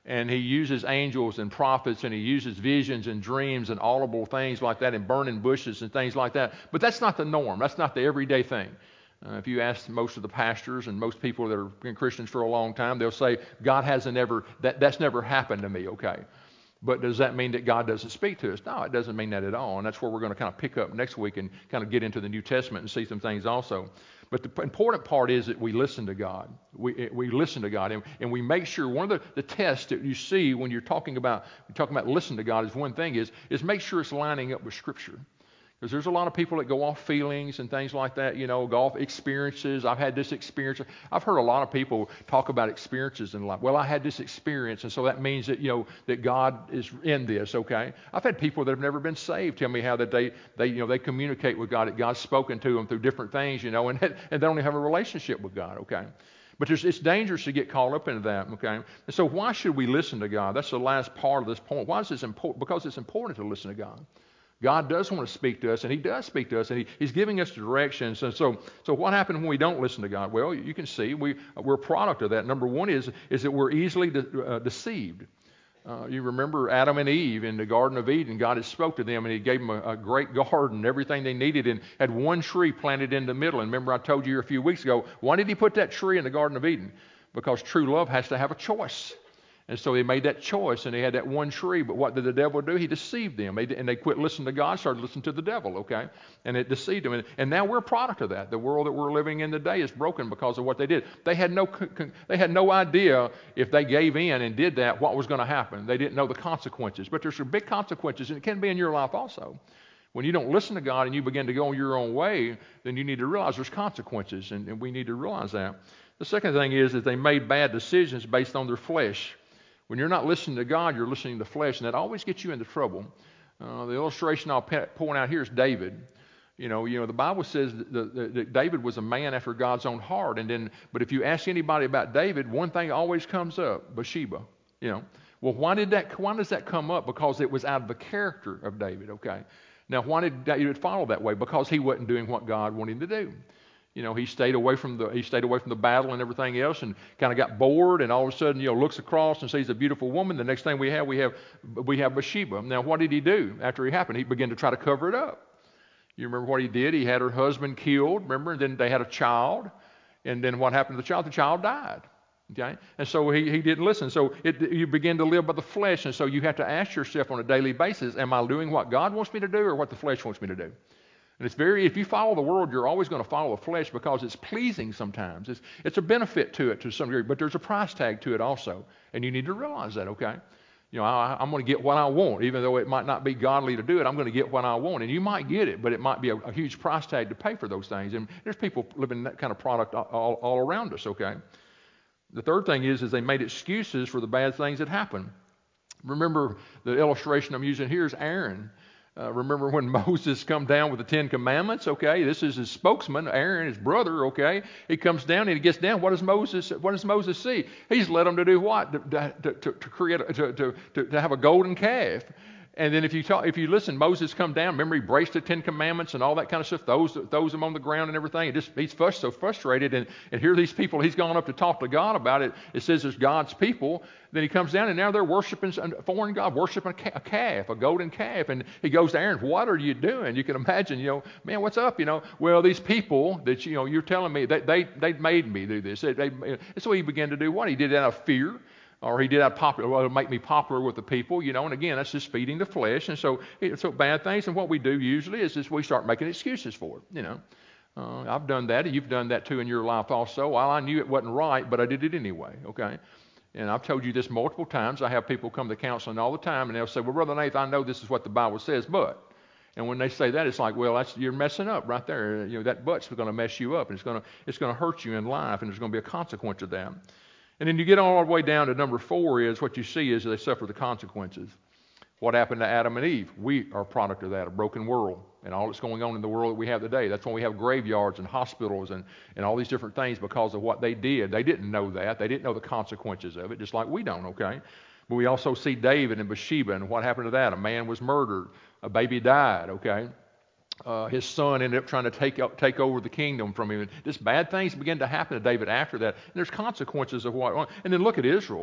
and he uses angels and prophets, and he uses visions and dreams and audible things like that, and burning bushes and things like that. But that's not the norm. That's not the everyday thing. Uh, if you ask most of the pastors and most people that have been Christians for a long time, they'll say, God hasn't ever, that, that's never happened to me, okay? But does that mean that God doesn't speak to us? No, it doesn't mean that at all. And that's where we're going to kind of pick up next week and kind of get into the New Testament and see some things also. But the important part is that we listen to God. We we listen to God, and, and we make sure. One of the, the tests that you see when you're talking about you're talking about listening to God is one thing is is make sure it's lining up with Scripture. Because there's a lot of people that go off feelings and things like that, you know, go off experiences. I've had this experience. I've heard a lot of people talk about experiences in life. Well, I had this experience, and so that means that, you know, that God is in this, okay? I've had people that have never been saved tell me how that they, they you know, they communicate with God, that God's spoken to them through different things, you know, and, and they don't even have a relationship with God, okay? But there's, it's dangerous to get caught up into that, okay? And so why should we listen to God? That's the last part of this point. Why is this important? Because it's important to listen to God. God does want to speak to us, and He does speak to us, and he, He's giving us directions. And so, so what happens when we don't listen to God? Well, you can see we, we're a product of that. Number one is, is that we're easily de- uh, deceived. Uh, you remember Adam and Eve in the Garden of Eden. God had spoke to them, and He gave them a, a great garden, everything they needed, and had one tree planted in the middle. And remember I told you a few weeks ago, why did He put that tree in the Garden of Eden? Because true love has to have a choice. And so they made that choice, and they had that one tree. But what did the devil do? He deceived them. They, and they quit listening to God, started listening to the devil, okay? And it deceived them. And, and now we're a product of that. The world that we're living in today is broken because of what they did. They had no, they had no idea if they gave in and did that, what was going to happen. They didn't know the consequences. But there's some big consequences, and it can be in your life also. When you don't listen to God and you begin to go your own way, then you need to realize there's consequences, and, and we need to realize that. The second thing is that they made bad decisions based on their flesh. When you're not listening to God, you're listening to the flesh, and that always gets you into trouble. Uh, the illustration I'll point out here is David. You know, you know, the Bible says that, that, that David was a man after God's own heart. And then, but if you ask anybody about David, one thing always comes up: Bathsheba. You know, well, why did that? Why does that come up? Because it was out of the character of David. Okay. Now, why did David follow that way? Because he wasn't doing what God wanted him to do. You know, he stayed away from the he stayed away from the battle and everything else, and kind of got bored. And all of a sudden, you know, looks across and sees a beautiful woman. The next thing we have, we have we have Bathsheba. Now, what did he do after it happened? He began to try to cover it up. You remember what he did? He had her husband killed. Remember, and then they had a child. And then what happened to the child? The child died. Okay, and so he, he didn't listen. So it, you begin to live by the flesh, and so you have to ask yourself on a daily basis: am I doing what God wants me to do, or what the flesh wants me to do? And it's very, if you follow the world, you're always going to follow the flesh because it's pleasing sometimes. It's, it's a benefit to it to some degree, but there's a price tag to it also. And you need to realize that, okay? You know, I, I'm going to get what I want. Even though it might not be godly to do it, I'm going to get what I want. And you might get it, but it might be a, a huge price tag to pay for those things. And there's people living that kind of product all, all around us, okay? The third thing is, is they made excuses for the bad things that happened. Remember, the illustration I'm using here is Aaron. Uh, remember when Moses come down with the Ten Commandments? Okay, this is his spokesman, Aaron, his brother. Okay, he comes down and he gets down. What does Moses? What does Moses see? He's led them to do what? To, to, to, to create, a, to, to, to have a golden calf. And then if you talk, if you listen, Moses come down. Remember, he braced the Ten Commandments and all that kind of stuff. Throws, throws them on the ground and everything. And just he's fuss, so frustrated. And, and here are these people. He's gone up to talk to God about it. It says there's God's people. Then he comes down and now they're worshiping a foreign god, worshiping a calf, a golden calf. And he goes to Aaron, what are you doing? You can imagine, you know, man, what's up? You know, well, these people that, you know, you're telling me that they, they made me do this. They, they, and so he began to do what? He did it out of fear. Or he did out popular, well, it'll make me popular with the people, you know, and again, that's just feeding the flesh. And so, so bad things. And what we do usually is just we start making excuses for it, you know. Uh, I've done that, and you've done that too in your life also. Well, I knew it wasn't right, but I did it anyway, okay. And I've told you this multiple times. I have people come to counseling all the time, and they'll say, well, Brother Nathan, I know this is what the Bible says, but. And when they say that, it's like, well, that's, you're messing up right there. You know, that but's going to mess you up, and it's going to it's going to hurt you in life, and there's going to be a consequence of that. And then you get all the way down to number four is what you see is they suffer the consequences. What happened to Adam and Eve? We are a product of that, a broken world, and all that's going on in the world that we have today. That's why we have graveyards and hospitals and, and all these different things because of what they did. They didn't know that. They didn't know the consequences of it, just like we don't, okay? But we also see David and Bathsheba, and what happened to that? A man was murdered. A baby died, okay? Uh, his son ended up trying to take up, take over the kingdom from him. And just bad things began to happen to David after that. And there's consequences of what. And then look at Israel.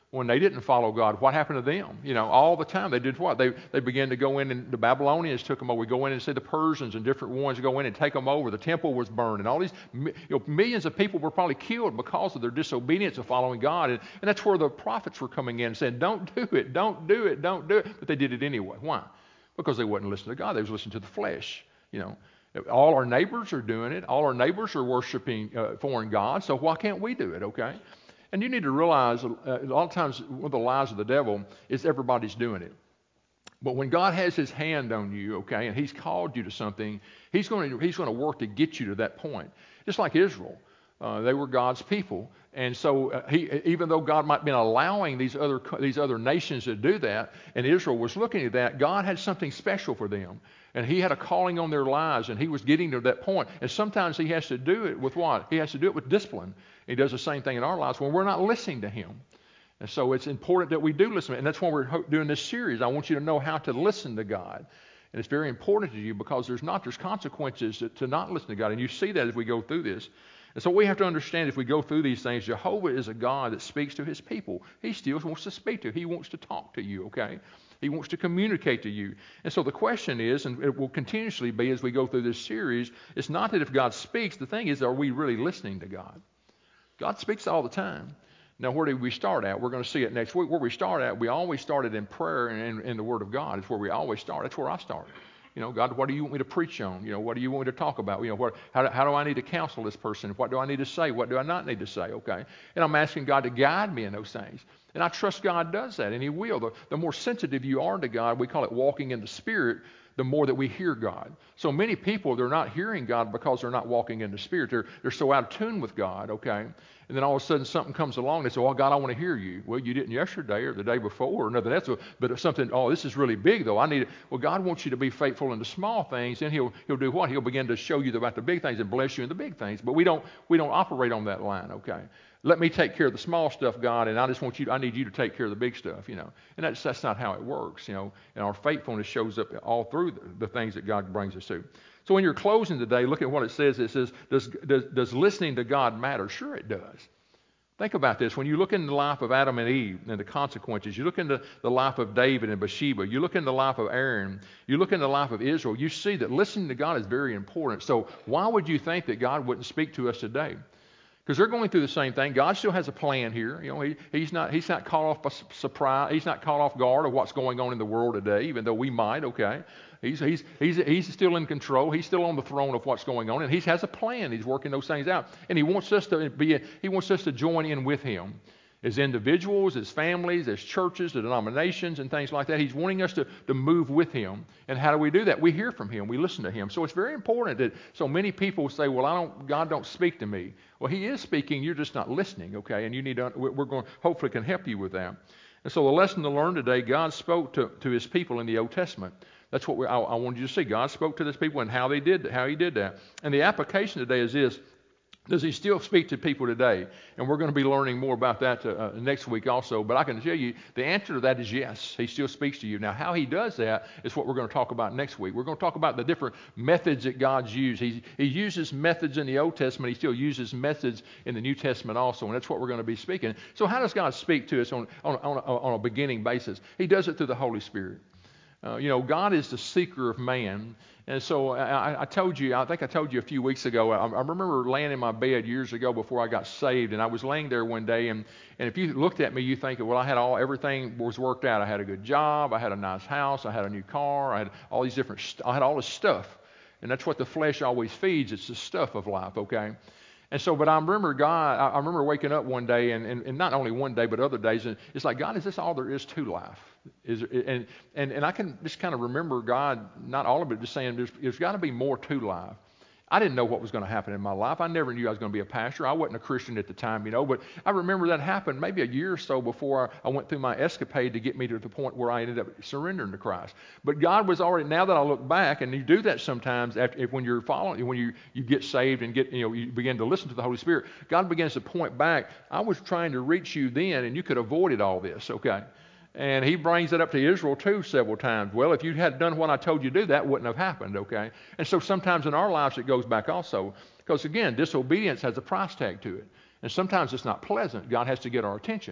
when they didn't follow God, what happened to them? You know, all the time they did what? They they began to go in, and the Babylonians took them over. We go in and see the Persians and different ones go in and take them over. The temple was burned, and all these, you know, millions of people were probably killed because of their disobedience of following God. And, and that's where the prophets were coming in and saying, don't do it, don't do it, don't do it. But they did it anyway. Why? Because they wasn't listening to God. They was listening to the flesh, you know. All our neighbors are doing it. All our neighbors are worshiping uh, foreign gods. So why can't we do it, okay? And you need to realize uh, a lot of times one of the lies of the devil is everybody's doing it. But when God has his hand on you, okay, and he's called you to something, he's going to, he's going to work to get you to that point. Just like Israel. Uh, they were God's people. And so uh, he, even though God might have been allowing these other, these other nations to do that, and Israel was looking at that, God had something special for them. And he had a calling on their lives, and he was getting to that point. And sometimes he has to do it with what? He has to do it with discipline. He does the same thing in our lives when we're not listening to him. And so it's important that we do listen. And that's why we're doing this series. I want you to know how to listen to God. And it's very important to you because there's not, there's consequences to, to not listen to God. And you see that as we go through this. And so we have to understand, if we go through these things, Jehovah is a God that speaks to his people. He still wants to speak to you. He wants to talk to you, okay? He wants to communicate to you. And so the question is, and it will continuously be as we go through this series, it's not that if God speaks, the thing is, are we really listening to God? God speaks all the time. Now, where did we start at? We're going to see it next week. Where we start at, we always started in prayer and in, in the Word of God. It's where we always start. That's where I started. You know, God, what do you want me to preach on? You know, what do you want me to talk about? You know, what, how, do, how do I need to counsel this person? What do I need to say? What do I not need to say? Okay. And I'm asking God to guide me in those things. And I trust God does that, and he will. The, the more sensitive you are to God, we call it walking in the Spirit, the more that we hear God. So many people, they're not hearing God because they're not walking in the Spirit. They're, they're so out of tune with God, okay? And then all of a sudden something comes along, they say, well, God, I want to hear you. Well, you didn't yesterday or the day before or nothing else. But if something, oh, this is really big, though. I need it. Well, God wants you to be faithful in the small things, and he'll he'll do what? He'll begin to show you about the big things and bless you in the big things. But we don't we don't operate on that line, okay? Let me take care of the small stuff, God, and I just want you, I need you to take care of the big stuff, you know. And that's, that's not how it works, you know. And our faithfulness shows up all through the, the things that God brings us to. So when you're closing today, look at what it says. It says, does, does, does listening to God matter? Sure it does. Think about this. When you look into the life of Adam and Eve and the consequences, you look into the life of David and Bathsheba, you look into the life of Aaron, you look into the life of Israel, you see that listening to God is very important. So why would you think that God wouldn't speak to us today? Because they're going through the same thing. God still has a plan here. You know, he, he's not he's not caught off by surprise. He's not caught off guard of what's going on in the world today, even though we might. Okay, he's he's he's he's still in control. He's still on the throne of what's going on, and he has a plan. He's working those things out, and he wants us to be. He wants us to join in with him. As individuals, as families, as churches, the denominations, and things like that. He's wanting us to, to move with him. And how do we do that? We hear from him. We listen to him. So it's very important that so many people say, well, I don't, God don't speak to me. Well, he is speaking. You're just not listening, okay? And you need to, we're going hopefully can help you with that. And so the lesson to learn today, God spoke to, to his people in the Old Testament. That's what we, I, I wanted you to see. God spoke to his people and how they did, how he did that. And the application today is this. Does he still speak to people today? And we're going to be learning more about that uh, next week also. But I can tell you the answer to that is yes. He still speaks to you. Now, how he does that is what we're going to talk about next week. We're going to talk about the different methods that God's used. He, he uses methods in the Old Testament. He still uses methods in the New Testament also. And that's what we're going to be speaking. So how does God speak to us on, on, on, a, on a beginning basis? He does it through the Holy Spirit. Uh, you know, God is the seeker of man. And so I, I told you, I think I told you a few weeks ago, I, I remember laying in my bed years ago before I got saved, and I was laying there one day, and, and if you looked at me, you think, well, I had all, everything was worked out. I had a good job, I had a nice house, I had a new car, I had all these different, st- I had all this stuff. And that's what the flesh always feeds. It's the stuff of life, okay? And so, but I remember God, I, I remember waking up one day, and, and, and not only one day, but other days, and it's like, God, is this all there is to life? Is and, and and I can just kind of remember God, not all of it, just saying there's, there's got to be more to life. I didn't know what was going to happen in my life. I never knew I was going to be a pastor. I wasn't a Christian at the time, you know, but I remember that happened maybe a year or so before I went through my escapade to get me to the point where I ended up surrendering to Christ. But God was already, now that I look back, and you do that sometimes after, if, when you're following, when you, you get saved and get, you know, you begin to listen to the Holy Spirit, God begins to point back. I was trying to reach you then, and you could have avoided all this, okay? And he brings it up to Israel too several times. Well, if you had done what I told you to do, that wouldn't have happened, okay? And so sometimes in our lives it goes back also. Because again, disobedience has a price tag to it. And sometimes it's not pleasant. God has to get our attention.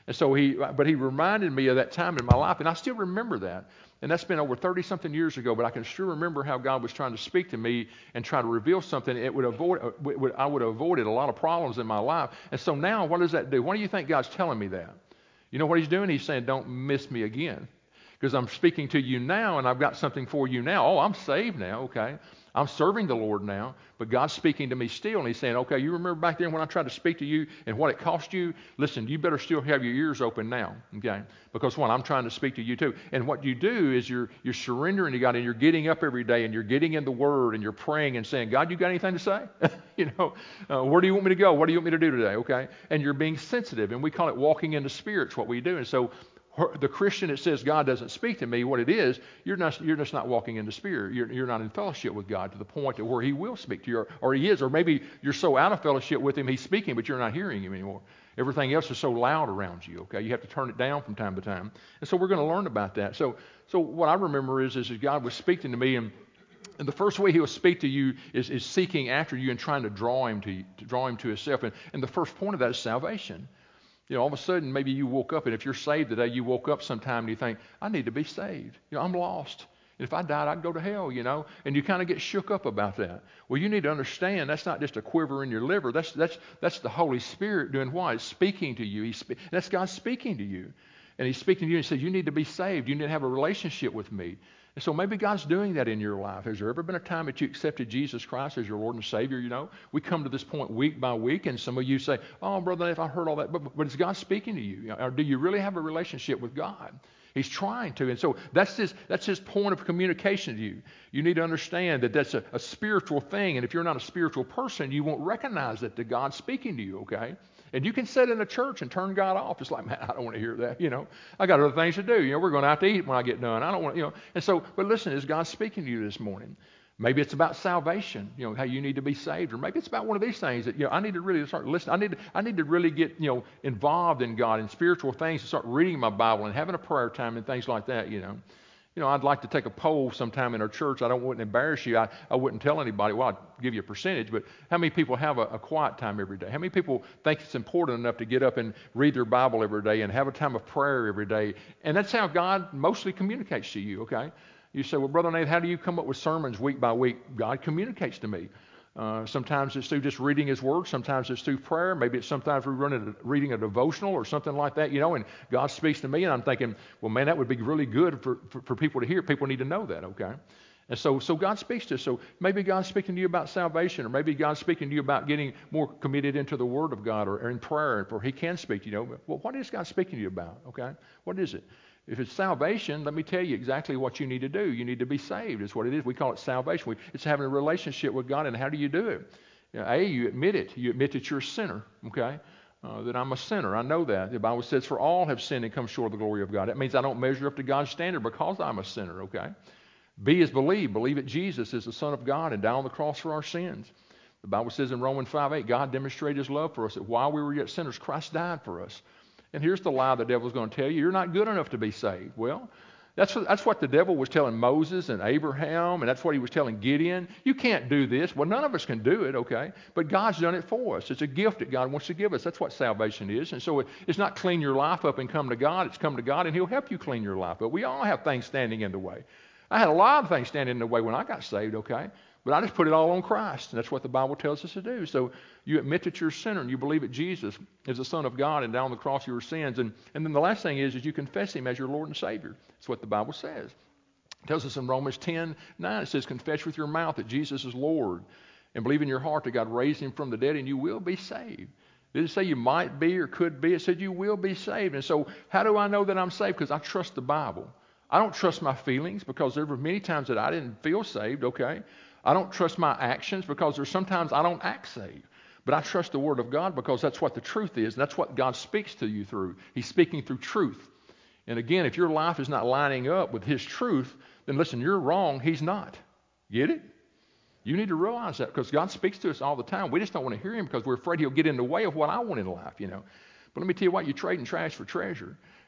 And so he, but he reminded me of that time in my life, and I still remember that. And that's been over thirty-something years ago, but I can sure remember how God was trying to speak to me and try to reveal something. It would avoid, would, I would have avoided a lot of problems in my life. And so now, what does that do? Why do you think God's telling me that? You know what he's doing? He's saying, don't miss me again. Because I'm speaking to you now, and I've got something for you now. Oh, I'm saved now, okay? I'm serving the Lord now, but God's speaking to me still, and he's saying, okay, you remember back then when I tried to speak to you and what it cost you? Listen, you better still have your ears open now, okay? Because what I'm trying to speak to you too. And what you do is you're you're surrendering to God, and you're getting up every day, and you're getting in the Word, and you're praying and saying, God, you got anything to say? you know, uh, where do you want me to go? What do you want me to do today, okay? And you're being sensitive, and we call it walking in the Spirit. It's what we do. And so the Christian that says God doesn't speak to me, what it is, you're not, you're just not walking in the Spirit. You're, you're not in fellowship with God to the point to where he will speak to you, or, or he is, or maybe you're so out of fellowship with him, he's speaking, but you're not hearing him anymore. Everything else is so loud around you, okay? You have to turn it down from time to time. And so we're going to learn about that. So so what I remember is, is that God was speaking to me, and, and the first way he will speak to you is, is seeking after you and trying to draw him to, to draw him to himself. And, and the first point of that is salvation. You know, all of a sudden, maybe you woke up, and if you're saved today, you woke up sometime and you think, I need to be saved. You know, I'm lost. And if I died, I'd go to hell, you know. And you kind of get shook up about that. Well, you need to understand that's not just a quiver in your liver. That's that's that's the Holy Spirit doing what? It's speaking to you. He's spe- that's God speaking to you. And he's speaking to you and says, you need to be saved. You need to have a relationship with me. And so maybe God's doing that in your life. Has there ever been a time that you accepted Jesus Christ as your Lord and Savior? You know, we come to this point week by week, and some of you say, oh, Brother Nate, I heard all that. But, but is God speaking to you? You know, or do you really have a relationship with God? He's trying to. And so that's his, that's his point of communication to you. You need to understand that that's a, a spiritual thing. And if you're not a spiritual person, you won't recognize that the God's speaking to you, okay? And you can sit in a church and turn God off. It's like, man, I don't want to hear that, you know. I got other things to do. You know, we're going out to eat when I get done. I don't want to, you know. And so, but listen, is God speaking to you this morning? Maybe it's about salvation, you know, how you need to be saved. Or maybe it's about one of these things that, you know, I need to really start listening. I need to, I need to really get, you know, involved in God and spiritual things and start reading my Bible and having a prayer time and things like that, you know. You know, I'd like to take a poll sometime in our church. I don't wouldn't embarrass you. I, I wouldn't tell anybody. Well, I'd give you a percentage, but how many people have a, a quiet time every day? How many people think it's important enough to get up and read their Bible every day and have a time of prayer every day? And that's how God mostly communicates to you, okay? You say, well, Brother Nate, how do you come up with sermons week by week? God communicates to me. Uh, sometimes it's through just reading his word. Sometimes it's through prayer. Maybe it's sometimes we're running, reading a devotional or something like that, you know, and God speaks to me, and I'm thinking, well, man, that would be really good for, for, for people to hear. People need to know that, okay? And so so God speaks to us. So maybe God's speaking to you about salvation, or maybe God's speaking to you about getting more committed into the word of God, or, or in prayer, or he can speak to you. You know, well, what is God speaking to you about, okay? What is it? If it's salvation, let me tell you exactly what you need to do. You need to be saved. Is what it is. We call it salvation. We, it's having a relationship with God. And how do you do it? You know, a, you admit it. You admit that you're a sinner, okay? Uh, that I'm a sinner. I know that. The Bible says, for all have sinned and come short of the glory of God. That means I don't measure up to God's standard because I'm a sinner, okay? B is believe. Believe that Jesus is the Son of God and died on the cross for our sins. The Bible says in Romans five eight, God demonstrated his love for us, that while we were yet sinners, Christ died for us. And here's the lie the devil's going to tell you. You're not good enough to be saved. Well, that's what, that's what the devil was telling Moses and Abraham, and that's what he was telling Gideon. You can't do this. Well, none of us can do it, okay? But God's done it for us. It's a gift that God wants to give us. That's what salvation is. And so it, it's not clean your life up and come to God. It's come to God, and he'll help you clean your life up. We all have things standing in the way. I had a lot of things standing in the way when I got saved, okay? But I just put it all on Christ, and that's what the Bible tells us to do. So you admit that you're a sinner, and you believe that Jesus is the Son of God and died on the cross for your sins. And, and then the last thing is, is you confess him as your Lord and Savior. That's what the Bible says. It tells us in Romans ten nine, it says, confess with your mouth that Jesus is Lord, and believe in your heart that God raised him from the dead, and you will be saved. It didn't say you might be or could be. It said you will be saved. And so how do I know that I'm saved? Because I trust the Bible. I don't trust my feelings, because there were many times that I didn't feel saved, okay? I don't trust my actions, because there's sometimes I don't act saved. But I trust the Word of God, because that's what the truth is, and that's what God speaks to you through. He's speaking through truth. And again, if your life is not lining up with his truth, then listen, you're wrong, he's not. Get it? You need to realize that, because God speaks to us all the time. We just don't want to hear him because we're afraid he'll get in the way of what I want in life, you know. But let me tell you what, you're trading trash for treasure.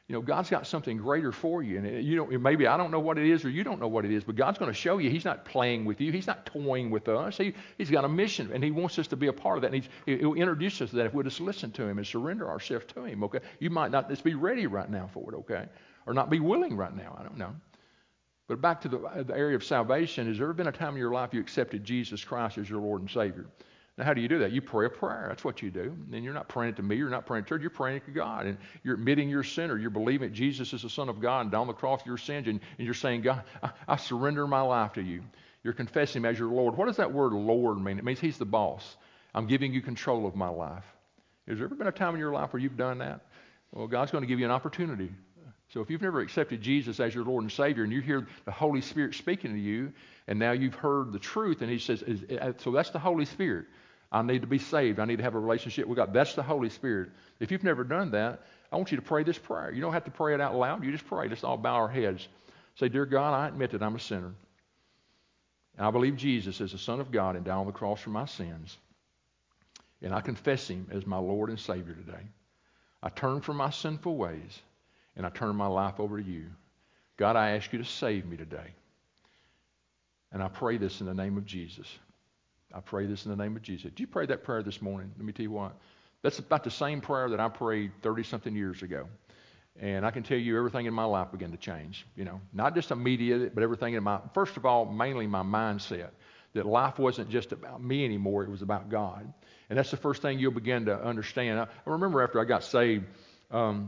You know, God's got something greater for you. And you know, maybe I don't know what it is or you don't know what it is, but God's going to show you. He's not playing with you. He's not toying with us. He, he's got a mission, and he wants us to be a part of that. And he's, he'll introduce us to that if we'll just listen to him and surrender ourselves to him, okay? You might not just be ready right now for it, okay? Or not be willing right now. I don't know. But back to the, the area of salvation, has there ever been a time in your life you accepted Jesus Christ as your Lord and Savior? Now, how do you do that? You pray a prayer. That's what you do. And you're not praying it to me. You're not praying to church. You're praying it to God. And you're admitting you're a sinner. You're believing that Jesus is the Son of God and died on the cross for your sins. And, and you're saying, God, I, I surrender my life to you. You're confessing him as your Lord. What does that word Lord mean? It means he's the boss. I'm giving you control of my life. Has there ever been a time in your life where you've done that? Well, God's going to give you an opportunity. So if you've never accepted Jesus as your Lord and Savior, and you hear the Holy Spirit speaking to you, and now you've heard the truth, and he says, so that's the Holy Spirit. I need to be saved. I need to have a relationship with God. That's the Holy Spirit. If you've never done that, I want you to pray this prayer. You don't have to pray it out loud. You just pray. Let's all bow our heads. Say, dear God, I admit that I'm a sinner. And I believe Jesus is the Son of God and died on the cross for my sins. And I confess him as my Lord and Savior today. I turn from my sinful ways, and I turn my life over to you. God, I ask you to save me today. And I pray this in the name of Jesus. I pray this in the name of Jesus. Did you pray that prayer this morning? Let me tell you what. That's about the same prayer that I prayed thirty-something years ago. And I can tell you everything in my life began to change. You know, not just immediate, but everything in my, first of all, mainly my mindset. That life wasn't just about me anymore. It was about God. And that's the first thing you'll begin to understand. I, I remember after I got saved, um,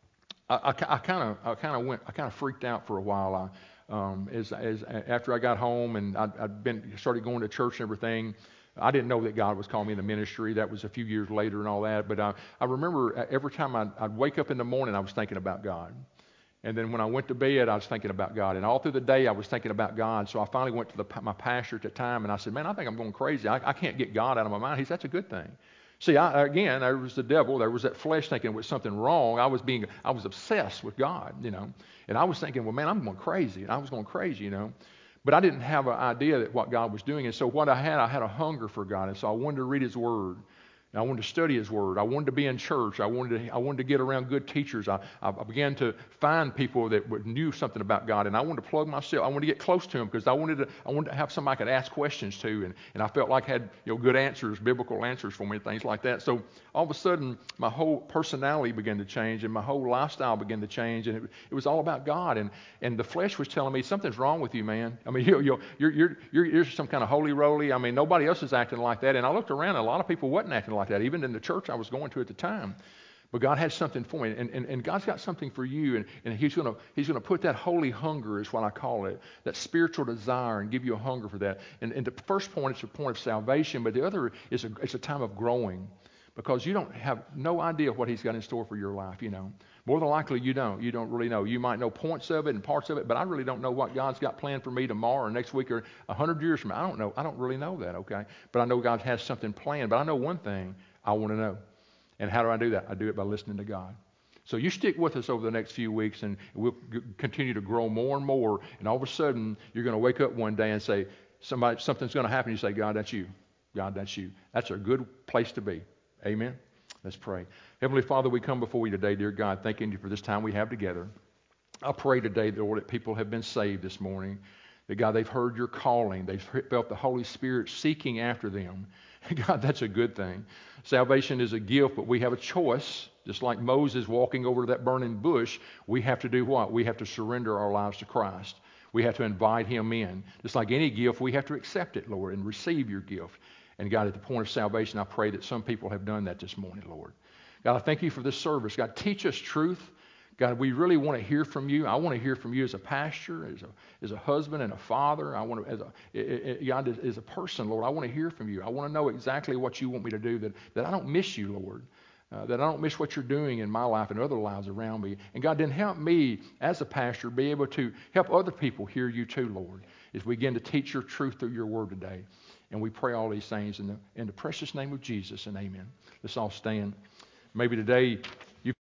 I kind of I kind of went, I kind of freaked out for a while. I, Um, as, as after I got home and I'd, I'd been started going to church and everything, I didn't know that God was calling me in the ministry. That was a few years later and all that. But I, I remember every time I'd, I'd wake up in the morning, I was thinking about God. And then when I went to bed, I was thinking about God. And all through the day, I was thinking about God. So I finally went to the, my pastor at the time, and I said, man, I think I'm going crazy. I, I can't get God out of my mind. He said, that's a good thing. See, I, again, there was the devil. There was that flesh thinking there was something wrong. I was being, I was obsessed with God, you know. And I was thinking, well, man, I'm going crazy. And I was going crazy, you know. But I didn't have an idea that what God was doing. And so what I had, I had a hunger for God. And so I wanted to read his word. And I wanted to study his word. I wanted to be in church. I wanted to, I wanted to get around good teachers. I, I began to find people that knew something about God. And I wanted to plug myself. I wanted to get close to him because I wanted to, I wanted to have somebody I could ask questions to. And, and I felt like I had, you know, good answers, biblical answers for me, and things like that. So all of a sudden, my whole personality began to change and my whole lifestyle began to change. And it, it was all about God. And, and the flesh was telling me, something's wrong with you, man. I mean, you, you, you're, you're, you're, you're some kind of holy roly. I mean, nobody else is acting like that. And I looked around, and a lot of people wasn't acting like that, even in the church I was going to at the time. But God had something for me, and, and, and God's got something for you, and, and He's going to He's going to put that holy hunger, is what I call it, that spiritual desire, and give you a hunger for that. And, and the first point is a point of salvation, but the other is a, it's a time of growing, because you don't have no idea what He's got in store for your life. You know, more than likely you don't. You don't really know. You might know points of it and parts of it, but I really don't know what God's got planned for me tomorrow or next week or a hundred years from now. I don't know. I don't really know that. Okay, but I know God has something planned. But I know one thing. I want to know. And how do I do that? I do it by listening to God. So you stick with us over the next few weeks, and we'll g- continue to grow more and more. And all of a sudden, you're going to wake up one day and say, "Somebody, something's going to happen." You say, "God, that's you. God, that's you." That's a good place to be. Amen. Let's pray. Heavenly Father, we come before you today, dear God, thanking you for this time we have together. I pray today, Lord, that people have been saved this morning. That, God, they've heard your calling. They've felt the Holy Spirit seeking after them. God, that's a good thing. Salvation is a gift, but we have a choice. Just like Moses walking over to that burning bush, we have to do what? We have to surrender our lives to Christ. We have to invite Him in. Just like any gift, we have to accept it, Lord, and receive your gift. And God, at the point of salvation, I pray that some people have done that this morning, Lord. God, I thank you for this service. God, teach us truth. God, we really want to hear from you. I want to hear from you as a pastor, as a as a husband and a father. I want to, as a God, as, as a person, Lord. I want to hear from you. I want to know exactly what you want me to do. That that I don't miss you, Lord. Uh, that I don't miss what you're doing in my life and other lives around me. And God, then help me as a pastor be able to help other people hear you too, Lord, as we begin to teach your truth through your word today. And we pray all these things in the in the precious name of Jesus. And amen. Let's all stand. Maybe today